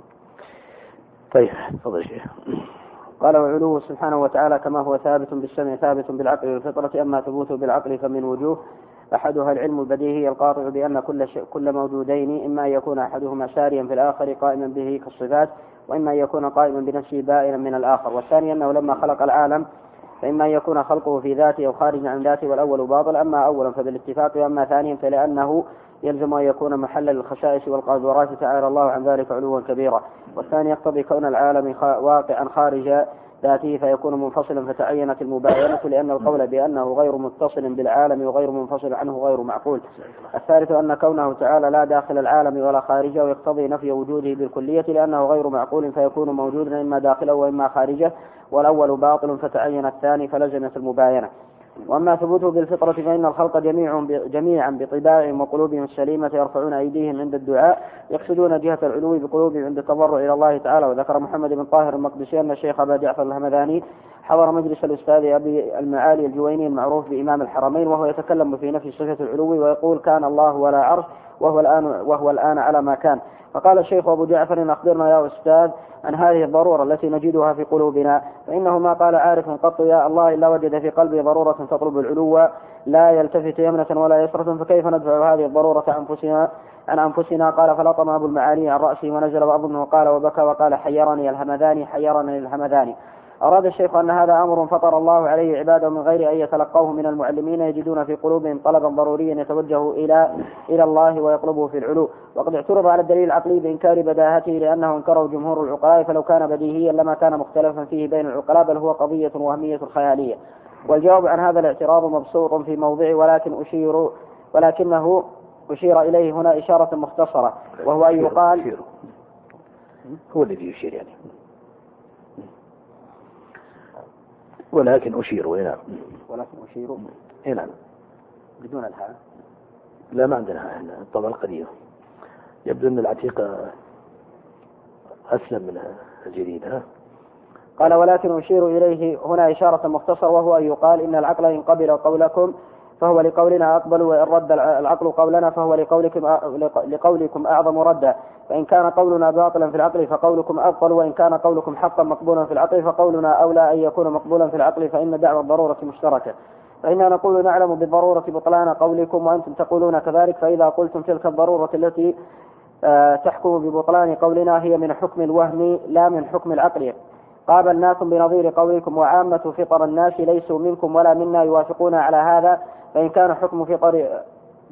[SPEAKER 2] طيب تفضل شيخ.
[SPEAKER 1] قال: وعلوه سبحانه وتعالى كما هو ثابت بالسمع ثابت بالعقل والفطرة، أما ثبوته بالعقل فمن وجوه: أحدها العلم البديهي القاطع بأن كل موجودين إما أن يكون أحدهما ساريا في الآخر قائما به كالصفات، وإما أن يكون قائما بنفسه بائنا من الآخر. والثاني أنه لما خلق العالم فإما أن يكون خلقه في ذاته أو خارجا عن ذاته، والأول باطل. أما أولا فبالاتفاق، وأما ثانيا فلأنه يلزم أن يكون محلا للخصائص والقدرات تعالى الله عن ذلك علوا كبيرا. والثاني يقتضي كون العالم واقعا خارج ذاته فيكون منفصلا، فتعينت المباينة، لأن القول بأنه غير متصل بالعالم وغير منفصل عنه غير معقول. الثالث أن كونه تعالى لا داخل العالم ولا خارجه يقتضي نفي وجوده بالكلية، لأنه غير معقول فيكون موجودا إما داخله وإما خارجه، والأول باطل فتعين الثاني فلزمت المباينة. وأما ثبوته بالفطرة فإن الخلق جميعا بطباعهم وقلوبهم السليمة يرفعون أيديهم عند الدعاء، يقصدون جهة العلو بقلوبهم عند التضرع إلى الله تعالى. وذكر محمد بن طاهر المقدسي أن الشيخ أبا جعفر الهمذاني حضر مجلس الأستاذ أبي المعالي الجويني المعروف بإمام الحرمين، وهو يتكلم في نفي صفة العلو ويقول: كان الله ولا عرش وهو الآن على ما كان. فقال الشيخ أبو جعفر: أخبرنا يا أستاذ عن هذه الضرورة التي نجدها في قلوبنا، فإنه ما قال عارف قط يا الله إلا وجد في قلبه ضرورة تطلب العلو لا يلتفت يمنة ولا يسرة، فكيف ندفع هذه الضرورة عن أنفسنا؟ قال: فلطم أبو المعالي عن رأسه ونزل بعضهم وقال وبكى وقال: حيرني الهمذاني. أراد الشيخ أن هذا أمر فطر الله عليه عباده من غير أن يتلقوه من المعلمين، يجدون في قلوبهم طلبا ضروريا يتوجه إلى الله ويطلبه في العلو. وقد اعترض على الدليل العقلي بإنكار بداهته لأنه انكره جمهور العقلاء، فلو كان بديهيا لما كان مختلفا فيه بين العقلاء، بل هو قضية وهمية خيالية. والجواب عن هذا الاعتراض مبسوط في موضع، ولكنه أشير إليه هنا إشارة مختصرة، وهو أن يقال
[SPEAKER 2] هو الذي يشير يعني، ولكن أشير نعم
[SPEAKER 1] بدون الحاء.
[SPEAKER 2] لا ما عندنا الطبعة القديمة، يبدو أن العتيقة أسلم من الجديد.
[SPEAKER 1] قال: ولكن أشير إليه هنا إشارة مختصرة، وهو أن يقال إن العقل إن قبل قولكم فهو لقولنا أقبل، وإن رد العقل قولنا فهو لقولكم أعظم ردا. فإن كان قولنا باطلا في العقل فقولكم أبطل، وإن كان قولكم حقا مقبولا في العقل فقولنا أولى أن يكون مقبولا في العقل، فإن دعوى الضرورة مشتركة. فإننا نقول نعلم بالضرورة بطلان قولكم وأنتم تقولون كذلك، فإذا قلتم تلك الضرورة التي تحكم ببطلان قولنا هي من حكم الوهم لا من حكم العقل، قابلناكم بنظير قولكم، وعامة فطر الناس ليسوا منكم ولا منا يوافقون على هذا. فإن كان حكم فطر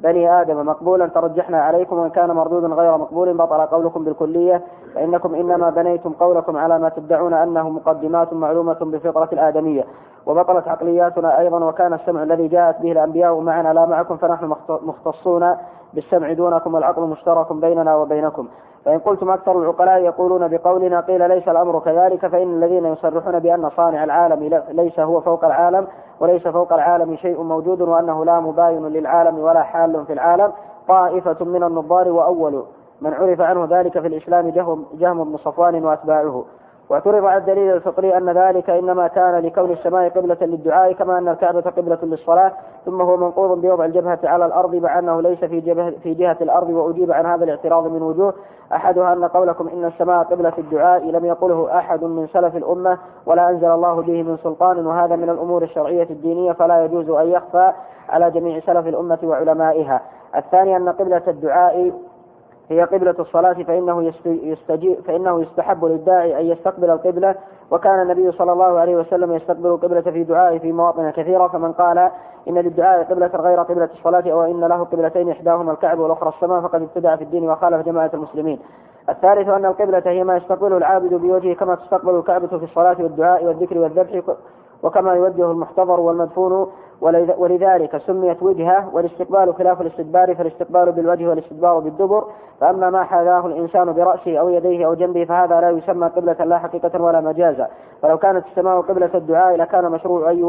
[SPEAKER 1] بني آدم مقبولا ترجحنا عليكم، وإن كان مردودا غير مقبول بطل قولكم بالكلية، فإنكم إنما بنيتم قولكم على ما تدعون أنه مقدمات معلومة بفطرة الآدمية، وبطلت عقلياتنا أيضا، وكان السمع الذي جاءت به الأنبياء معنا لا معكم، فنحن مختصون بالسمع دونكم، والعقل مشترك بيننا وبينكم. فإن قلتم أكثر العقلاء يقولون بقولنا قيل ليس الأمر كذلك، فإن الذين يصرحون بأن صانع العالم ليس هو فوق العالم، وليس فوق العالم شيء موجود، وأنه لا مباين للعالم ولا حال في العالم، طائفة من النظار، وأول من عرف عنه ذلك في الإسلام جهم بن صفوان وأتباعه. واعترض على الدليل الفطري أن ذلك إنما كان لكون السماء قبلة للدعاء، كما أن الكعبة قبلة للصلاة، ثم هو منقوض بوضع الجبهة على الأرض، مع أنه ليس في جهة الأرض. وأجيب عن هذا الاعتراض من وجوه، أحدها أن قولكم إن السماء قبلة الدعاء لم يقله أحد من سلف الأمة، ولا أنزل الله به من سلطان، وهذا من الأمور الشرعية الدينية، فلا يجوز أن يخفى على جميع سلف الأمة وعلمائها. الثاني أن قبلة الدعاء هي قبلة الصلاة، فإنه يستحب للداعي أن يستقبل القبلة، وكان النبي صلى الله عليه وسلم يستقبل القبلة في دعائه في مواطن كثيرة. فمن قال إن للدعاء قبلة غير قبلة الصلاة، أو إن له قبلتين إحداهما الكعبة والأخرى السماء، فقد ابتدع في الدين وخالف جماعة المسلمين. الثالث أن القبلة هي ما يستقبله العابد بوجهه، كما تستقبل الكعبة في الصلاة والدعاء والذكر والذبح، وكما يوجه المحتضر والمدفون، ولذلك سميت وجهة، والاستقبال خلاف الاستدبار، فالاستقبال بالوجه والاستدبار بالدبر. فأما ما حاذاه الإنسان برأسه أو يديه أو جنبه فهذا لا يسمى قبلة لا حقيقة ولا مجازا. فلو كانت السماء قبلة الدعاء لكان مشروع أن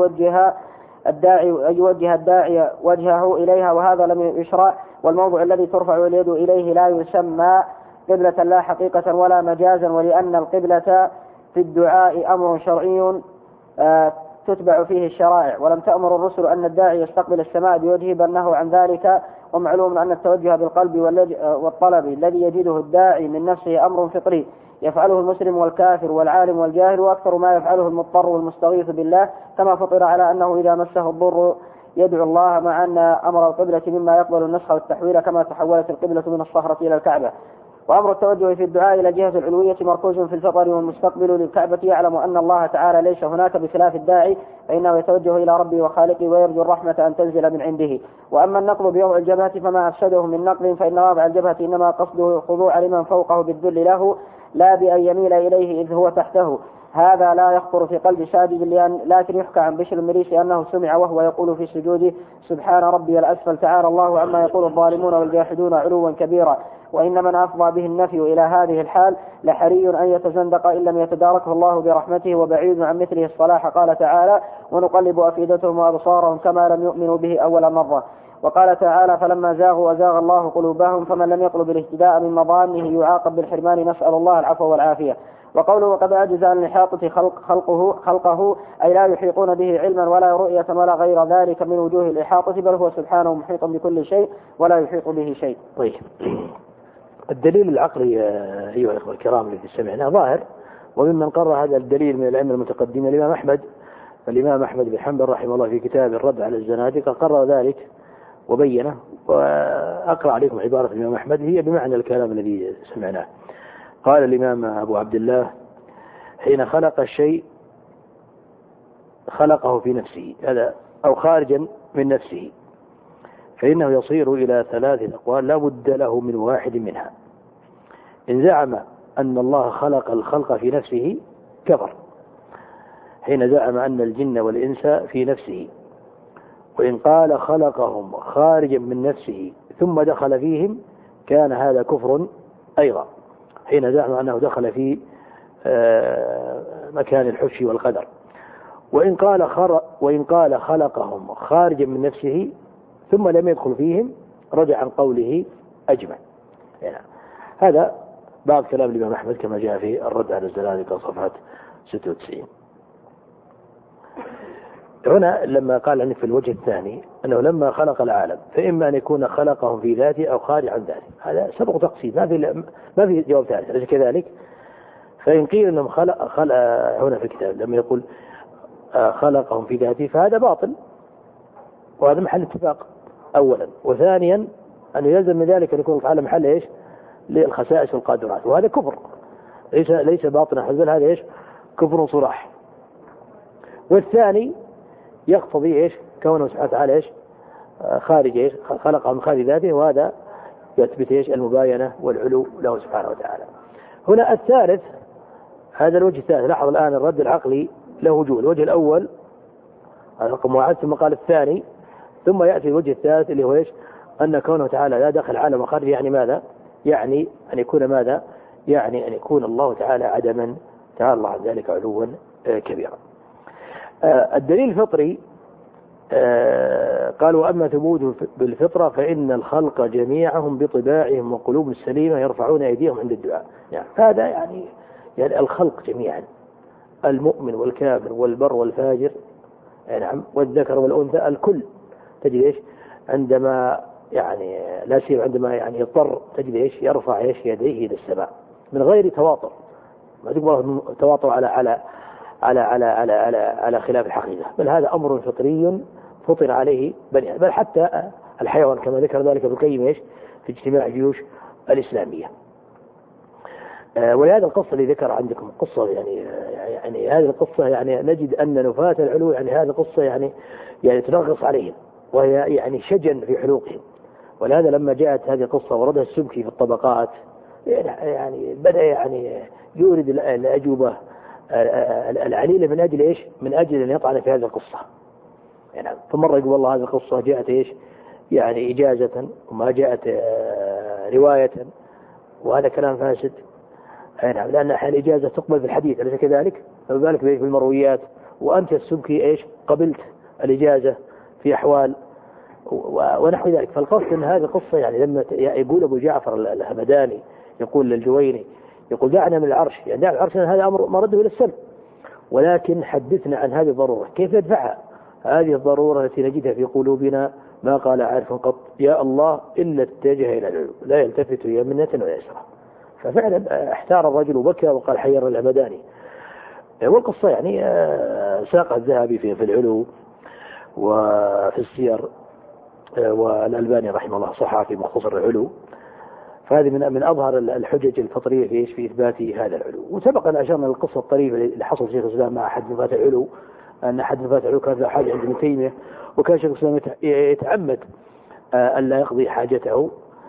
[SPEAKER 1] يوجه الداعي وجهه إليها، وهذا لم يشرع. والموضع الذي ترفع اليد إليه لا يسمى قبلة لا حقيقة ولا مجازا، ولأن القبلة في الدعاء أمر شرعي تتبع فيه الشرائع، ولم تأمر الرسل أن الداعي يستقبل السماء بوجهه، بل نهوا عن ذلك. ومعلوم أن التوجه بالقلب والطلب الذي يجده الداعي من نفسه أمر فطري يفعله المسلم والكافر والعالم والجاهل، وأكثر ما يفعله المضطر والمستغيث بالله، كما فطر على أنه إذا مسه الضر يدعو الله، مع أن أمر القبلة مما يقبل النسخ والتحويل، كما تحولت القبلة من الصخرة إلى الكعبة. وأمر التوجه في الدعاء إلى جهة العلوية مركوز في الفطر، والمستقبل للكعبة يعلم أن الله تعالى ليس هناك بخلاف الداعي، فإنه يتوجه إلى ربه وخالقه ويرجو الرحمة أن تنزل من عنده. وأما النقل بوضع الجبهة فما أفسده من نقل، فإن وضع الجبهة إنما قصده الخضوع لمن فوقه بالذل له، لا بأن يميل إليه إذ هو تحته. هذا لا يخطر في قلب ساجد، لكن يحكى عن بشر المريسي أنه سمع وهو يقول في سجوده سبحان ربي الأسفل، تعالى الله عما يقول الظالمون والجاحدون علوا كبيرا. وإن من أفضى به النفي إلى هذه الحال لحري أن يتزندق إن لم يتداركه الله برحمته، وبعيد عن مثله الصلاح. قال تعالى ونقلب أفئدتهم وأبصارهم كما لم يؤمنوا به أول مرة. وقال تعالى فلما زاغوا أزاغ الله قلوبهم، فمن لم يطلب الاهتداء من مظانه يعاقب بالحرمان، نسأل الله العفو والعافية. وقوله وقد عجز عن الإحاطة خلقه أي لا يحيطون به علما ولا رؤية ولا غير ذلك من وجوه الإحاطة، بل هو سبحانه محيط بكل شيء ولا يحيط به شيء.
[SPEAKER 2] طيب، الدليل العقلي أيها الأخوة الكرام الذي سمعناه ظاهر، وممن قرر هذا الدليل من العلم المتقدمين الإمام أحمد بن حنبل رحمه الله في كتاب الرد على الزنادقة قرر ذلك وبينه. وأقرأ عليكم عبارة الإمام أحمد هي بمعنى الكلام الذي سمعناه. قال الإمام أبو عبد الله حين خلق الشيء خلقه في نفسه، هذا أو خارجا من نفسه، فإنه يصير إلى 3 أقوال لا بد له من واحد منها. إن زعم أن الله خلق الخلق في نفسه كفر، حين زعم أن الجن والإنس في نفسه. وإن قال خلقهم خارجا من نفسه ثم دخل فيهم كان هذا كفر أيضا، حين زعم أنه دخل في مكان الحش والقدر. وإن قال خلقهم خارجا من نفسه ثم لم يدخل فيهم رجع عن قوله أجمع. يعني هذا بعض كلام الإمام أحمد كما جاء في الرد على الزنادقة صفحة 96. هنا لما قال عنه في الوجه الثاني أنه لما خلق العالم فإما أن يكون خلقهم في ذاته أو خارج عن ذاته، هذا سبق تقسيم ما في جواب ثالث، أليس كذلك؟ فإن قيل أنهم خلق هنا في الكتاب لما يقول خلقهم في ذاته فهذا باطل، وهذا محل اتفاق أولا. وثانيا أن يلزم من ذلك أن يكون تعالى محل إيش للخسائس والقادرات، وهذا كفر ليس باطنا حزن، هذا إيش كفر صراح. والثاني يقتضي إيش كونه سبحانه وتعالى إيش خارج إيش خلقها من خارج ذاته، وهذا يثبت إيش المباينة والعلو له سبحانه وتعالى. هنا الثالث، هذا الوجه الثالث. لاحظ الآن الرد العقلي له وجوه. الوجه الأول رقم واحد، ثم قال الثاني، ثم يأتي الوجه الثالث اللي هو إيش؟ أن كونه تعالى لا داخل عالم وخارج، يعني ماذا؟ يعني أن يكون ماذا؟ يعني أن يكون الله تعالى عدما، تعالى الله عن ذلك علوا كبيرا. الدليل الفطري قال: وأما ثبوت بالفطرة فإن الخلق جميعهم بطباعهم وقلوب السليمة يرفعون أيديهم عند الدعاء. يعني هذا يعني الخلق جميعا، المؤمن والكافر والبر والفاجر، نعم، والذكر والأنثى، الكل تجد إيش عندما يعني لا سيما عندما يعني يضطر تجد إيش يرفع إيش يديه إلى السماء من غير تواطؤ، ما تقول تواطؤ على خلاف الحقيقة، بل هذا أمر فطري فطر عليه بني، بل حتى الحيوان كما ذكر ذلك ابن القيم إيش في اجتماع الجيوش الإسلامية. ولهذا القصة اللي ذكر عندكم قصة يعني هذه القصة يعني نجد أن نفاة العلو يعني هذه القصة يعني تنغص عليهم، وهي يعني شجن في حلوقهم. ولهذا لما جاءت هذه القصة وردها السبكي في الطبقات يعني بدأ يعني يورد الأجوبة العليلة من أجل إيش؟ من أجل أن يطعن في هذه القصة. يعني فمرة يقول والله هذه القصة جاءت إيش يعني إجازة وما جاءت رواية، وهذا كلام فاسد. نعم، لأن أحيانا الإجازة تقبل في الحديث أليس كذلك؟ فذلك في المرويات، وأنت السبكي إيش قبلت الإجازة في أحوال ونحو ذلك. فالقصد أن هذه القصة يعني لما يقول أبو جعفر الهمداني يقول للجويني يقول دعنا من العرش، يعني دعنا العرش هذا أمر مرده إلى السمع، ولكن حدثنا عن هذه الضرورة كيف ندفعها. هذه الضرورة التي نجدها في قلوبنا ما قال عارف قط يا الله إلا اتجه إلى العلو لا يلتفت يمنة ولا يسرى. ففعلا احتار الرجل وبكى وقال حير الهمداني. والقصة يعني ساقها الذهبي في العلو وفي السير، والألباني رحمه الله صحها في مختصر العلو. فهذه من أظهر الحجج الفطرية في إثبات هذا العلو. وسبق أن أشرنا للقصة الطريفة اللي حصل شيخ الإسلام مع أحد نفاة العلو، أن أحد نفاة العلو كان له حاجة عند ابن تيمية، وكان شيخ الإسلام يتعمد أن لا يقضي حاجته،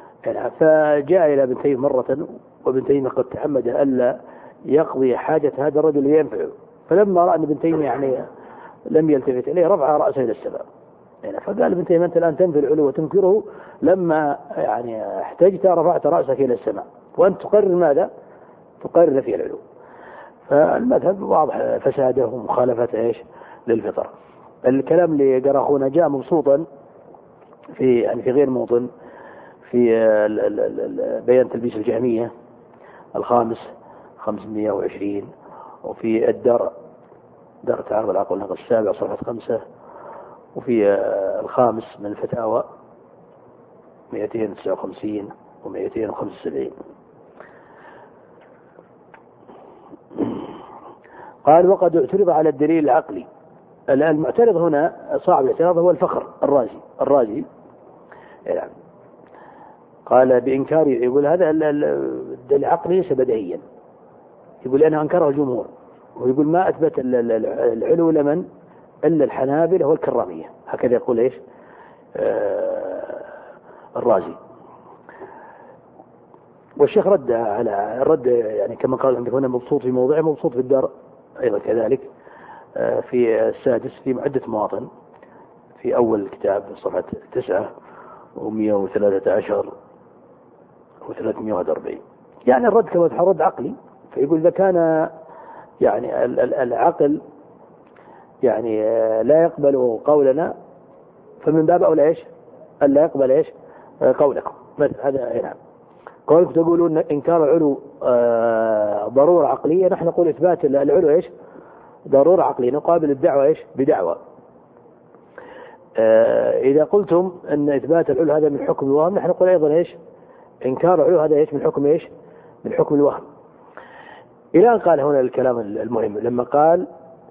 [SPEAKER 2] فجاء إلى ابن تيمية مرة وابن تيمية قد تعمد ألا يقضي حاجة هذا الرجل ينفعه، فلما رأى أن ابن تيمية يعني لم يلتفت إليه رفع رأسه إلى السماء. فقال ابن تيمية أنت الآن تنفي العلو وتنكره، لما يعني احتجت رفعت رأسك إلى السماء، وأنت تقرر ماذا؟ تقرر نفي العلو. فالمذهب واضح فساده ومخالفته إيش للفطر. الكلام اللي قرأ أخونا جاء مبسوطا في غير موطن في بيان تلبيس الجهمية الخامس 520، وفي الدار تعارض العقل والنقل السابع صفحة 5، وفي الخامس من الفتاوى 259 و275. قال وقد اعترض على الدليل العقلي. المعترض هنا صاحب الاعتراض هو الفخر الرازي يعني قال بإنكار، يقول هذا الدليل العقلي ليس بديهيا، يقول لأنه أنكره الجمهور، ويقول ما أثبت العلو لمن إلا الحنابلة والكرامية، هكذا يقول إيش الرازي. والشيخ رد على الرد يعني كما قال عندك هنا مبسوط في موضعه، مبسوط في الدار أيضا كذلك في السادس في عدة مواطن، في أول الكتاب صفحة 9 و113 و340. يعني الرد كما تحرد عقلي، فيقول إذا كان يعني العقل يعني لا يقبل قولنا فمن باب أولى إيش ألا يقبل إيش قولكم مثل هذا. نعم، قولكم تقولون إنكار العلو ضرورة عقلية، نحن نقول إثبات العلو إيش ضرورة عقلية، نقابل الدعوة إيش بدعوة. إذا قلتم أن إثبات العلو هذا من حكم الوهم، نحن نقول أيضا إيش إنكار العلو هذا إيش من حكم إيش من حكم الوهم. إلى أن قال هنا الكلام المهم لما قال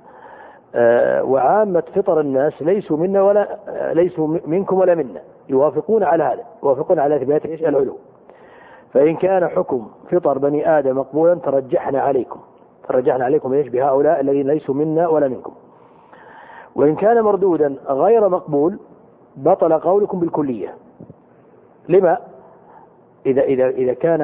[SPEAKER 2] وعامة فطر الناس ليسوا منا ولا ليسوا منكم ولا منا، يوافقون على هذا، يوافقون على إثبات إيش العلو. فإن كان حكم فطر بني آدم مقبولا ترجحنا عليكم إيش بهؤلاء الذين ليسوا منا ولا منكم. وإن كان مردودا غير مقبول بطل قولكم بالكلية. لما؟ إذا كان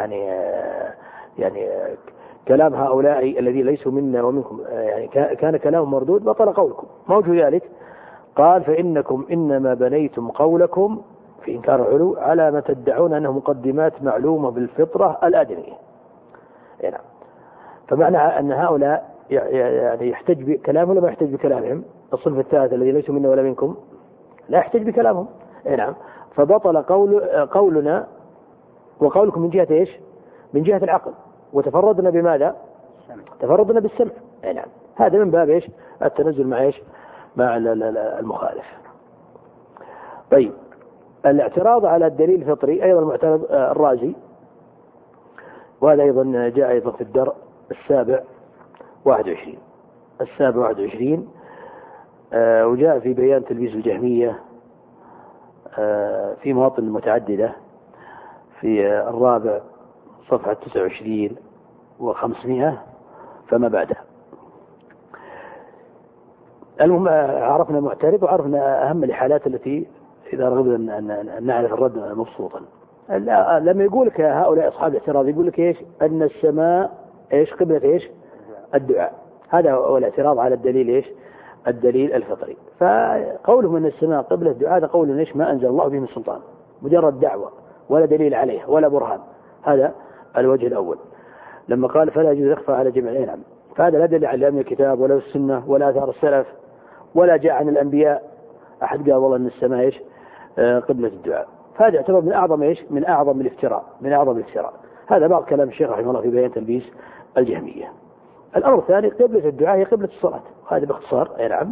[SPEAKER 2] يعني كلام هؤلاء الذين ليسوا منا ومنكم يعني كان كلام مردود بطل قولكم. ما وجه ذلك؟ قال فإنكم إنما بنيتم قولكم في إنكار العلو على ما تدعون أنه مقدمات معلومة بالفطرة الآدمية. يعني فمعنى أن هؤلاء يعني يحتج بكلامهم ولا ما يحتج بكلامهم؟ الصنف الثالث الذي ليسوا منا ولا منكم لا يحتج بكلامهم. نعم. فبطل قولنا وقولكم من جهة إيش؟ من جهة العقل، وتفردنا بماذا؟ تفردنا بالسمع. نعم. هذا من باب إيش؟ التنزل مع إيش؟ مع المخالف. طيب، الاعتراض على الدليل الفطري أيضا معترض الرازي، وهذا أيضا جاء أيضا في الدرء السابع 21 وجاء في بيان تلبيس الجهمية في مواطن متعددة في الرابع صفحة 29 و500 فما بعدها. المهم عرفنا معترض وعرفنا أهم الحالات التي إذا رغبنا أن نعرف الرد مبسوطا. لما يقول لك هؤلاء أصحاب الاعتراض يقول لك إيش؟ أن السماء إيش؟ قبلة إيش؟ الدعاء. هذا هو الاعتراض على الدليل إيش؟ الدليل الفطري. فقولهم أن السماء قبلة الدعاء هذا قول إيش؟ ما أنزل الله به من سلطان، مجرد دعوة ولا دليل عليه ولا برهان. هذا الوجه الأول. لما قال فلا يجوز يخفى على جميع الأنعام، فهذا لا دليل على من الكتاب ولا السنة ولا آثار السلف ولا جاء عن الأنبياء أحد قال والله أن السماء إيش؟ قبلة الدعاء. فهذا يعتبر من أعظم إيش؟ من أعظم الافتراء. هذا بعض كلام الشيخ رحمه الله في بيان تلبيس الجهمية. الأمر الثاني قبلة الدعاء هي قبلة الصلاة، هذا باختصار. نعم.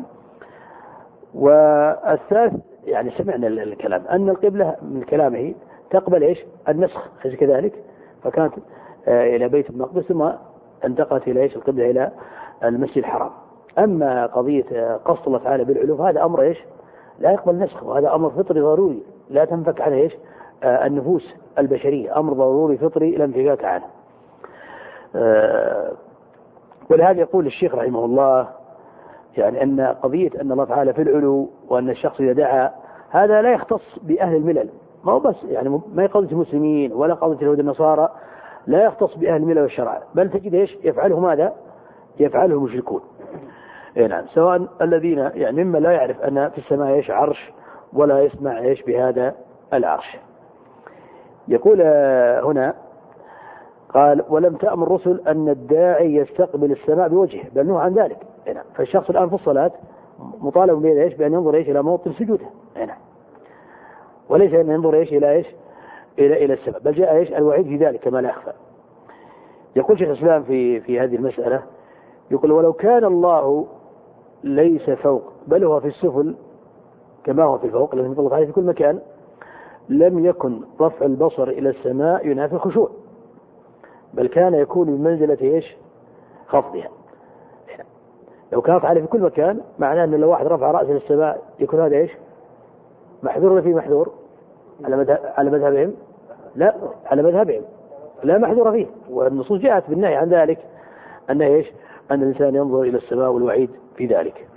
[SPEAKER 2] والثالث يعني سمعنا الكلام أن القبلة من كلامه تقبل إيش؟ النسخ، أليس كذلك؟ فكانت إلى بيت المقدس ثم انتقلت إلى إيش؟ القبلة إلى المسجد الحرام. أما قضية قصد الله تعالى بالعلو هذا أمر إيش؟ لا يقبل نسخ، وهذا أمر فطري ضروري لا تنفك عنه إيش؟ النفوس البشرية، أمر ضروري فطري لا انفكاك عنه. ولهذا يقول الشيخ رحمه الله يعني أن قضية أن الله تعالى في العلو وأن الشخص إذا دعا هذا لا يختص بأهل الملل، ما هو بس يعني ما يقضي المسلمين ولا قضية اليهود النصارى، لا يختص بأهل الملل والشرع، بل تجد إيش؟ يفعله ماذا؟ يفعله المشركون. نعم. سواء الذين يعني مما لا يعرف أن في السماء إيش؟ عرش، ولا يسمع إيش؟ بهذا العرش. يقول هنا قال ولم تأمر الرسل أن الداعي يستقبل السماء بوجهه، بل نهى عن ذلك. نعم. فالشخص الآن في الصلاة مطالب بأن ينظر إيش؟ إلى موطن سجوده. نعم. وليس أن ينظر إيش؟ إلى إيش؟ إلى السماء، بل جاء إيش؟ الوعيد في ذلك كما لا يخفى. يقول شيخ الإسلام في هذه المسألة، يقول ولو كان الله ليس فوق بل هو في السفل كما هو في الفوق، لأنه الله تعالى في كل مكان، لم يكن رفع البصر إلى السماء ينافي الخشوع، بل كان يكون بمنزلة إيش؟ خفضها. لو كان تعالى في كل مكان معناه أن لو واحد رفع رأسه للسماء يكون هذا إيش؟ محذور ولا فيه محذور؟ على مذهبهم لا، على مذهبهم لا محذور فيه، والنصوص جاءت بالنهي عن ذلك، أن إيش؟ أن الإنسان ينظر إلى السماء والوعيد في ذلك.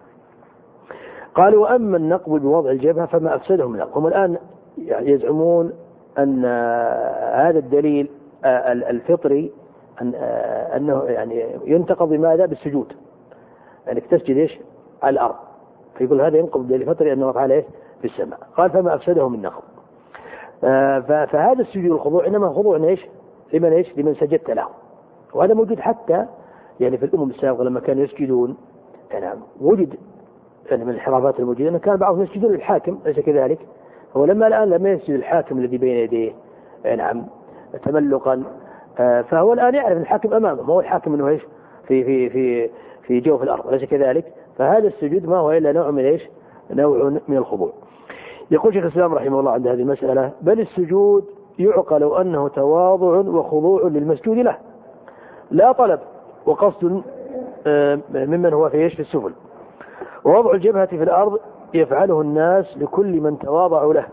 [SPEAKER 2] قالوا وأما النقب بوضع الجبهة فما أفسدهم من النقب. هم الآن يعني يزعمون أن هذا الدليل الفطري أنه يعني ينتقض بماذا؟ بالسجود، يعني تسجد إيش؟ على الأرض، فيقول هذا ينقض الدليل الفطري أنه رفع عليه في السماء. قال فما أفسدهم من النقب. فهذا السجود والخضوع إنما خضوع إيش؟ لمن إيش؟ لمن سجدت له، وهذا موجود حتى يعني في الأمم السابقة لما كانوا يسجدون. نعم. وجد يعني من الانحرافات الموجودة أن كان بعضهم يسجدون للحاكم، ليس كذلك؟ هو لما يسجد الحاكم الذي بين يديه نعم تملقا، فهو الآن يعرف الحاكم أمامه، ما هو الحاكم أنه إيش؟ في جوف الأرض، ليس كذلك؟ فهذا السجود ما هو إلا نوع من إيش؟ نوع من الخضوع. يقول شيخ الإسلام رحمه الله عند هذه المسألة بل السجود يعقل أنه تواضع وخضوع للمسجود له، لا طلب وقصد ممن هو في إيش؟ في السفل. ووضع الجبهة في الأرض يفعله الناس لكل من تواضع له،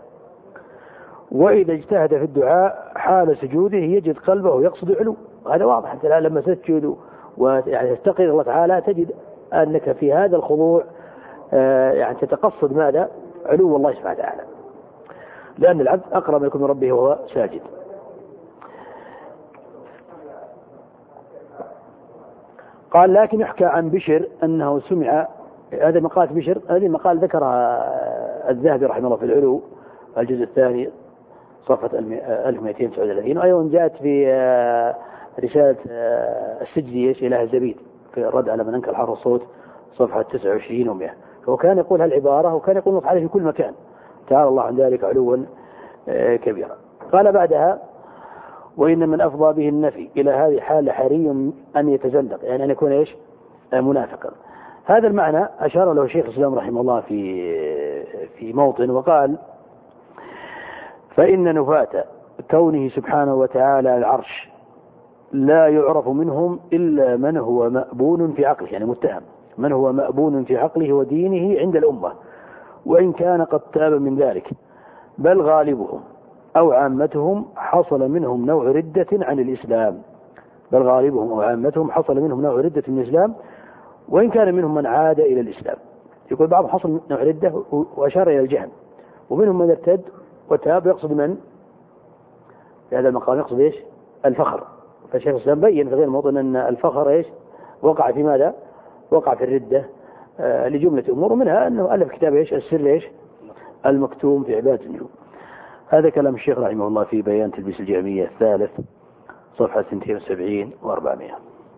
[SPEAKER 2] وإذا اجتهد في الدعاء حال سجوده يجد قلبه يقصد علو. هذا واضح، حتى الآن لما تسجد ويعني تستقر الله تعالى تجد أنك في هذا الخضوع يعني تتقصد ماذا؟ علو الله سبحانه وتعالى، لأن العبد أقرب يكون من ربه وهو ساجد. قال لكن يحكى عن بشر أنه سمع، هذا مقال بشر، هذه مقال ذكرها الذهبي رحمه الله في العلو الجزء الثاني صفحة 1239، وأيضا جاءت في رسالة السجدي إلى الزبيد في الرد على من أنكر حرف الصوت صفحة 29 و100. وكان يقول هالعبارة وكان يقول نص عليه في كل مكان، تعالى الله عن ذلك علوا كبيرا. قال بعدها: وإن من أفضى به النفي إلى هذه الحالة حري أن يتزندق، يعني أن يكون منافقا. هذا المعنى أشار له شيخ الإسلام رحمه الله في موطن، وقال: فإن نفاة كونه سبحانه وتعالى العرش لا يعرف منهم إلا من هو مأبون في عقله، يعني متهم، من هو مأبون في عقله ودينه عند الأمة، وإن كان قد تاب من ذلك، بل غالبهم أو عامتهم حصل منهم نوع ردة عن الإسلام، بل غالبهم أو عامتهم حصل منهم نوع ردة من الإسلام، وإن كان منهم من عاد إلى الإسلام. يقول بعضهم حصل نوع ردة وأشار إلى الجهل، ومنهم من ارتد وتاب. يقصد من في هذا المقام؟ يقصد الفخر. فالشيخ الإسلام بين في غير الموطن أن الفخر وقع في ماذا؟ وقع في الردة لجملة أمور، ومنها أنه ألف كتاب السر المكتوم في عبادة النجوم. هذا كلام الشيخ رحمه الله في بيان تلبيس الجهمية الثالث صفحة 72 و400.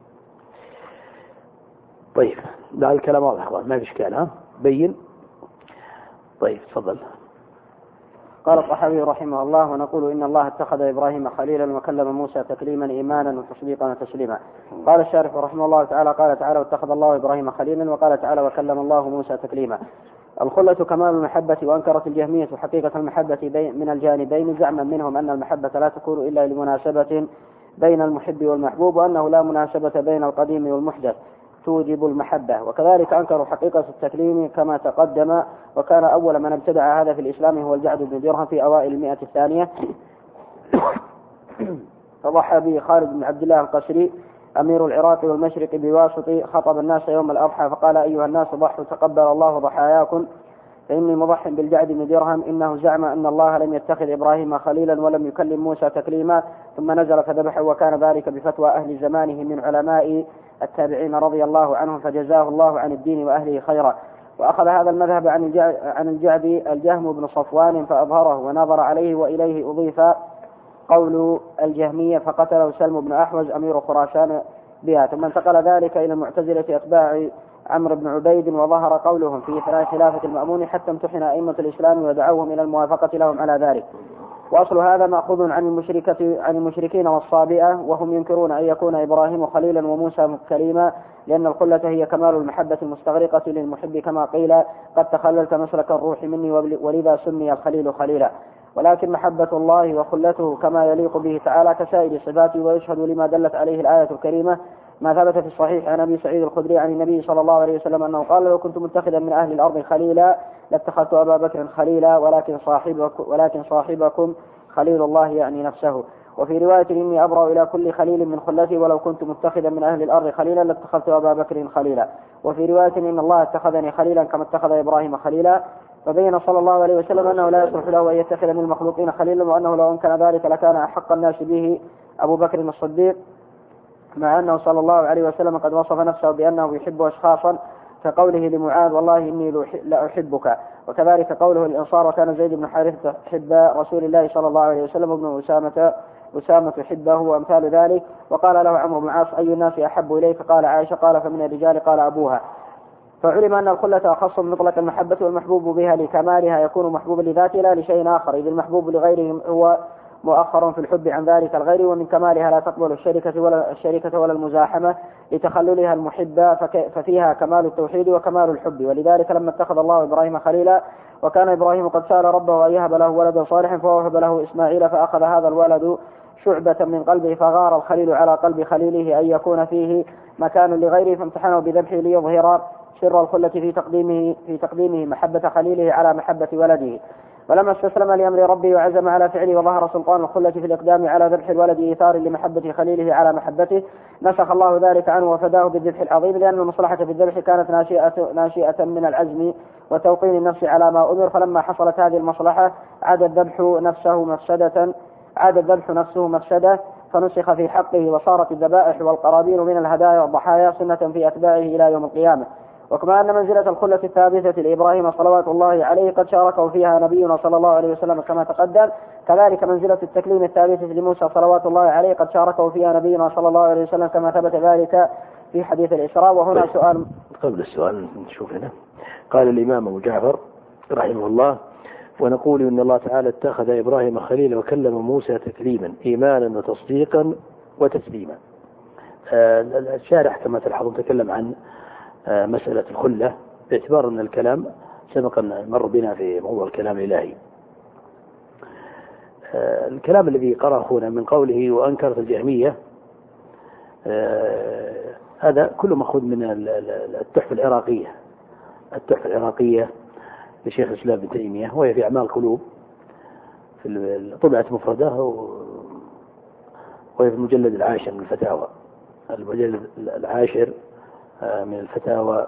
[SPEAKER 2] طيب، ده الكلام واضح أخوان، ما في إشكال، بين. طيب تفضل.
[SPEAKER 1] قال الطحاوي رحمه الله: ونقول إن الله اتخذ إبراهيم خليلا وكلم موسى تكليما إيمانا وتصديقا وتسليما. قال الشارح رحمه الله تعالى: قال تعالى: واتخذ الله إبراهيم خليلا، وقال تعالى: وكلم الله موسى تكليما. الخلة كمال المحبة، وأنكرت الجهمية حقيقة المحبة من الجانبين، زعما منهم أن المحبة لا تكون إلا لمناسبة بين المحب والمحبوب، وأنه لا مناسبة بين القديم والمحدث توجب المحبة. وكذلك أنكروا حقيقة التكليم كما تقدم، وكان أول من ابتدع هذا في الإسلام هو الجعد بن درهم في أوائل المئة الثانية، فضحى به خالد بن عبد الله القسري أمير العراق والمشرق بواسط، خطب الناس يوم الأضحى فقال: أيها الناس ضحوا تقبل الله ضحاياكم، فإني مضح بالجعد بن درهم. إنه زعم أن الله لم يتخذ إبراهيم خليلا ولم يكلم موسى تكليما، ثم نزل فذبحه، وكان ذلك بفتوى أهل زمانه من علماء التابعين رضي الله عنهم، فجزاه الله عن الدين وأهله خيرا. وأخذ هذا المذهب عن الجعد الجهم بن صفوان فأظهره ونظر عليه، وإليه أضيف قول الجهمية فقتله سلم بن أحوز أمير خراسان بها. ثم انتقل ذلك إلى المعتزلة أتباع عمرو بن عبيد، وظهر قولهم في خلافة المأمون حتى امتحن أئمة الإسلام ودعوهم إلى الموافقة لهم على ذلك. وأصل هذا مأخوذ عن المشركين والصابئة، وهم ينكرون أن يكون إبراهيم خليلا وموسى كليما، لأن الخلة هي كمال المحبة المستغرقة للمحب، كما قيل: قد تخللت مسلك الروح مني، ولذا سمي الخليل خليلا. ولكن محبة الله وخلته كما يليق به تعالى كسائر صفاته، ويشهد لما دلت عليه الآية الكريمة ما ثبت في الصحيح عن أبي سعيد الخدري عن النبي صلى الله عليه وسلم أنه قال: لو كنت متخذا من أهل الأرض خليلا لاتخذت أبا بكر خليلا، ولكن صاحبكم خليل الله يعني نفسه. وفي رواية: إني أبرأ إلى كل خليل من خلتي، ولو كنت متخذا من أهل الأرض خليلا لاتخذت أبا بكر خليلا. وفي رواية: إن الله اتخذني خليلا كما اتخذ إبراهيم خليلا. فبين صلى الله عليه وسلم أنه لا يصلح له أن يتخذ من المخلوقين خليلا، وأنه لو أمكن ذلك لكان أحق الناس به أبو بكر الصديق، مع أنه صلى الله عليه وسلم قد وصف نفسه بأنه يحب أشخاصا، كقوله لمعاذ: والله إني لأحبك. وكذلك قوله للأنصار: وكان زيد بن حارثة حب رسول الله صلى الله عليه وسلم، وابن أسامة حبه، وأمثال ذلك. وقال له عمرو بن العاص: أي الناس أحب إليك؟ قال: عائشة. قال: فمن الرجال؟ قال: أبوها. فعلم أن الخلة أخص من مطلق المحبة، والمحبوب بها لكمالها يكون محبوبا لذاته لا لشيء آخر، إذ المحبوب لغيره هو مؤخر في الحب عن ذلك الغير. ومن كمالها لا تقبل الشركة ولا المزاحمة لتخللها المحبة، ففيها كمال التوحيد وكمال الحب. ولذلك لما اتخذ الله إبراهيم خليلا، وكان إبراهيم قد سأل ربه أن يهب له ولدا صالحا، فوهب له إسماعيل، فأخذ هذا الولد شعبة من قلبه، فغار الخليل على قلب خليله أن يكون فيه مكان لغيره فامتحنه بذبحه ليظهر سر الخلة في تقديمه محبة خليله على محبة ولده. ولما استسلم لأمر ربه وعزم على فعله وظهر سلطان الخلة في الإقدام على ذبح الولد إيثار لمحبة خليله على محبته، نسخ الله ذلك عنه وفداه بالذبح العظيم، لأن المصلحة في الذبح كانت ناشئة من العزم وتوطين النفس على ما أمر. فلما حصلت هذه المصلحة عاد الذبح نفسه مفسدة فنسخ في حقه، وصارت الذبائح والقرابين من الهدايا والضحايا سنة في أتباعه إلى يوم القيامة. وكما أن منزلة الخلة الثابتة لإبراهيم صلوات الله عليه قد شاركه فيها نبينا صلى الله عليه وسلم كما تقدم، كذلك منزلة التكليم الثابتة لموسى صلوات الله عليه قد شاركه فيها نبينا صلى الله عليه وسلم كما ثبت ذلك في حديث الإسراء. وهنا سؤال
[SPEAKER 2] قبل السؤال نشوف هنا. قال الإمام أبو جعفر رحمه الله: ونقول إن الله تعالى اتخذ إبراهيم خليلا وكلم موسى تكليما إيمانا وتصديقا وتسليما. الشارح كما تلاحظون تكلم عن مسألة الخلة باعتبار أن الكلام سبق أن مر بنا في موضوع الكلام الإلهي. الكلام الذي قرأ أخونا من قوله وأنكرت الجهمية هذا كله مأخوذ من التحفة العراقية لشيخ الإسلام ابن تيمية، وهي في أعمال القلوب في طبعة مفردة، وهي في المجلد العاشر من الفتاوى، المجلد العاشر من الفتاوى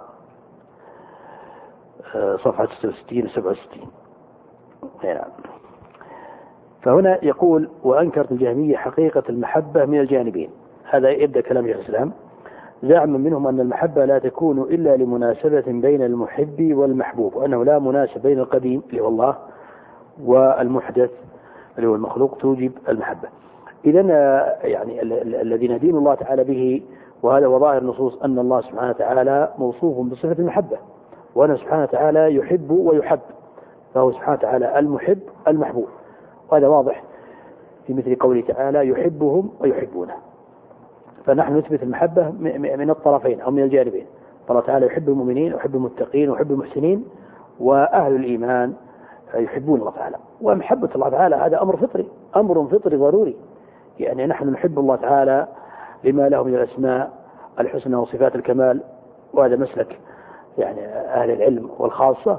[SPEAKER 2] صفحة 66 و 67. نعم. فهنا يقول وأنكرت الجهمية حقيقة المحبة من الجانبين. هذا يبدأ كلام شيخ الإسلام: زعم منهم أن المحبة لا تكون إلا لمناسبة بين المحب والمحبوب، وأنه لا مناسبة بين القديم اللي هو الله والمحدث اللي هو المخلوق توجب المحبة. إذن يعني الذي ندين الله تعالى به، وهذا وظاهر النصوص، أن الله سبحانه وتعالى موصوف بصفة المحبة، وأنه سبحانه وتعالى يحب ويحب، فهو سبحانه وتعالى المحب المحبوب، وهذا واضح في مثل قوله تعالى يحبهم ويحبونه. فنحن نثبت المحبة من الطرفين أو من الجانبين. الله تعالى يحب المؤمنين ويحب المتقين ويحب المحسنين، وأهل الإيمان يحبون الله تعالى. ومحبة الله تعالى هذا أمر فطري ضروري. يعني نحن نحب الله تعالى لما له من الأسماء الحسنى وصفات الكمال، وهذا مسلك يعني أهل العلم والخاصة.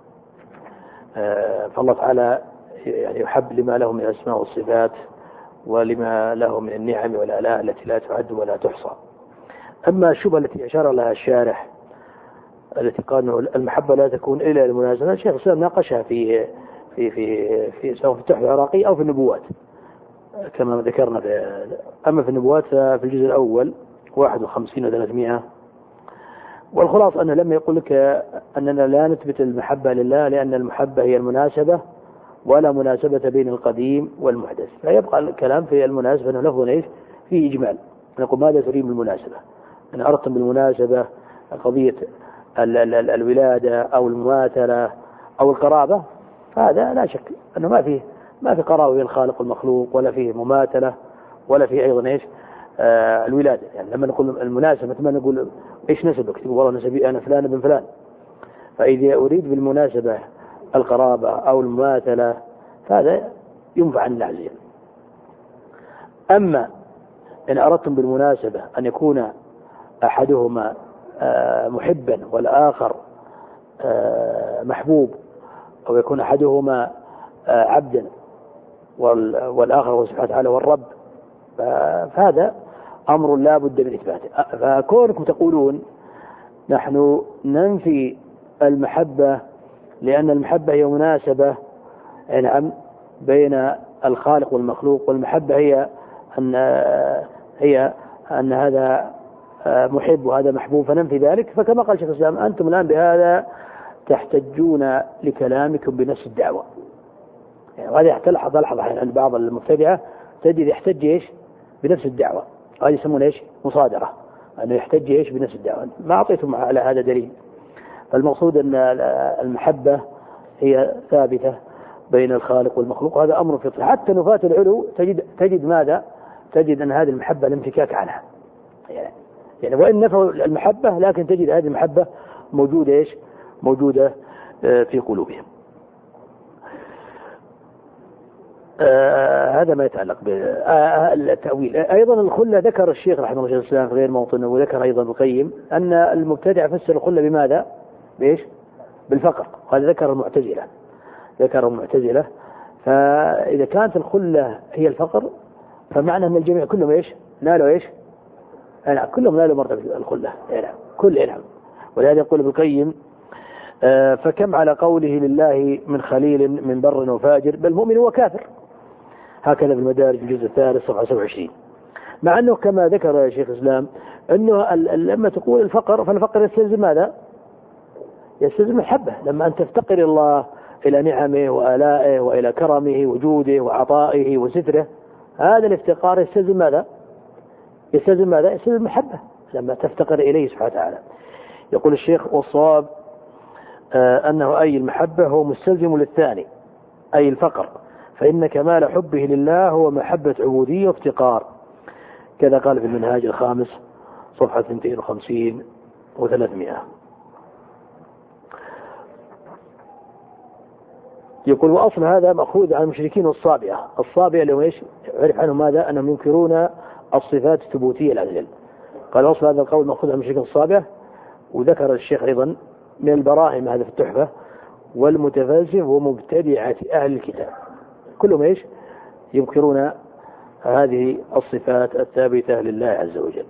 [SPEAKER 2] فالله تعالى يعني يحب لما له من الأسماء والصفات ولما له من النعم والآلاء التي لا تعد ولا تحصى. أما الشبهة التي أشار لها الشارح التي قال المحبة لا تكون إلا المناسبة، الشيخ الإسلام ناقشها في سواء في التحفة العراقي أو في النبوات كما ذكرنا. أما في النبوات في الجزء الأول 51 و300. والخلاص أنه لما يقول لك أننا لا نثبت المحبة لله لأن المحبة هي المناسبة ولا مناسبة بين القديم والمحدث، فيبقى الكلام في المناسبة أنه لفظ إيش فيه إجمال. نقول ماذا تريد بالمناسبة؟ أن أردتم بالمناسبة قضية الولادة أو المماثلة أو القرابة، فهذا لا شك أنه ما في قرابة بين الخالق والمخلوق، ولا فيه مماثلة، ولا فيه أيضا إيش الولادة. يعني لما نقول المناسبة ما نقول إيش نسبك، تقول والله نسبي أنا فلان بن فلان. فإذا أريد بالمناسبة القرابة أو المماثلة فهذا ينفع عن العزيز. أما إن أردتم بالمناسبة أن يكون أحدهما محبا والآخر محبوب، أو يكون أحدهما عبدا والآخر هو سبحانه وتعالى والرب، فهذا أمر لا بد من إثباته. فكونكم تقولون نحن ننفي المحبة لأن المحبة هي مناسبة نعم بين الخالق والمخلوق، والمحبة هي أن هذا محب وهذا محبوب، فننفي ذلك. فكما قال شيخ الإسلام أنتم الآن بهذا تحتجون لكلامكم بنفس الدعوة. يعني وهذا تلحظ عند بعض المبتدعة تجد يحتج إيش بنفس الدعوة، هذا يسمونه إيش مصادرة، أنه يحتج إيش بنفس الدعوة. ما أعطيتم على هذا دليل. فالمقصود أن المحبة هي ثابتة بين الخالق والمخلوق، هذا أمر فطري. حتى نفاة العلو تجد ماذا؟ تجد أن هذه المحبة لا انفكاك عنها. يعني وإن نفوا المحبة لكن تجد هذه المحبة موجودة إيش؟ موجودة في قلوبهم. هذا ما يتعلق بالتأويل. أيضا الخلة ذكر الشيخ رحمه الله الإسلام في غير موطن، وذكر أيضا القيم أن المبتدع فسر الخلة بماذا؟ بإيش؟ بالفقر. هذا ذكر المعتزلة. فإذا كانت الخلة هي الفقر فمعنى أن الجميع كلهم إيش؟ نالوا إيش؟ كلهم نالوا مرتبة الخلة. نعم. ولهذا يقول ابن القيم فكم على قوله لله من خليل من بر وفاجر بل مؤمن وكافر. هكذا في المدارج الجزء الثالث صفحة 27. مع أنه كما ذكر شيخ الإسلام أنه لما تقول الفقر فالفقر يستلزم ماذا؟ يستلزم الحبة. لما أن تفتقر الله إلى نعمه وآلائه وإلى كرمه وجوده وعطائه وستره، هذا الافتقار يستلزم ماذا؟ يستلزم المحبة لما تفتقر إليه سبحانه وتعالى. يقول الشيخ والصواب أنه أي المحبة هو مستلزم للثاني أي الفقر، فإن كمال حبه لله هو محبة عبودية وافتقار. كذا قال في المنهاج الخامس صفحة 250 و300. يقول وأصل هذا مأخوذ عن المشركين والصابئة. الصابئة اللي هو إيش؟ عرف عنهم ماذا؟ أنهم ينكرون الصفات الثبوتية لله. قال أصل هذا القول مأخوذ عن المشركين والصابئة. وذكر الشيخ أيضا من البراهين هذا في التحفة والمتفلسف ومبتدعة أهل الكتاب كلهم إيش؟ ينكرون هذه الصفات الثابتة لله عز وجل.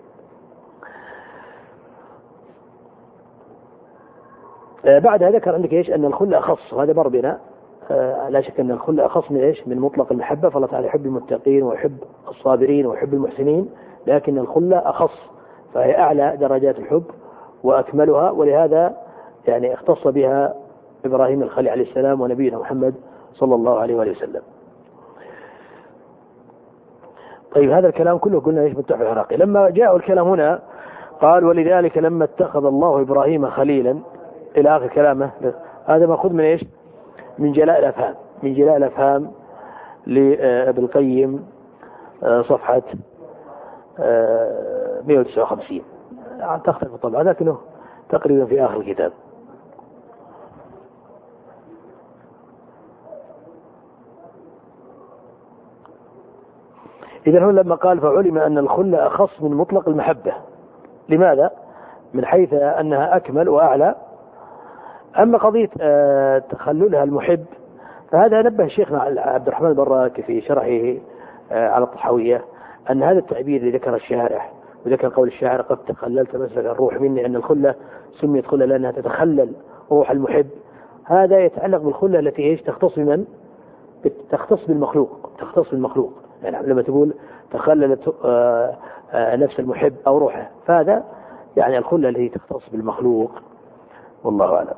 [SPEAKER 2] بعدها ذكر عندك إيش؟ أن الخلة أخص، وهذا مر بنا لا شك أن الخلة أخص من إيش؟ من مطلق المحبة. فالله تعالى يحب المتقين ويحب الصابرين ويحب المحسنين، لكن الخلة أخص فهي أعلى درجات الحب وأكملها، ولهذا يعني اختص بها إبراهيم الخليل عليه السلام ونبينا محمد صلى الله عليه وآله وسلم. طيب هذا الكلام كله قلنا إيش؟ بالتحفة العراقي. لما جاء الكلام هنا قال ولذلك لما اتخذ الله إبراهيم خليلا إلى آخر كلامه. هذا مأخوذ من إيش؟ من جلاء الأفهام، من جلاء الأفهام لابن القيم صفحة 159. تختلف طبعا لكنه تقريبا في آخر الكتاب. إذن هو لما قال فعلم أن الخلة أخص من مطلق المحبة. لماذا؟ من حيث أنها أكمل وأعلى. أما قضية تخللها المحب فهذا نبه شيخنا عبد الرحمن البراك في شرحه على الطحاوية أن هذا التعبير اللي ذكر الشارح وذكر قول الشاعر قد تخللت مسلك الروح مني، أن الخلة سميت خلة لأنها تتخلل روح المحب. هذا يتعلق بالخلة التي إيش؟ تختص بمن؟ تختص بالمخلوق. يعني لما تقول تخللت نفس المحب أو روحه فهذا يعني الخلة التي تختص بالمخلوق. والله أعلم.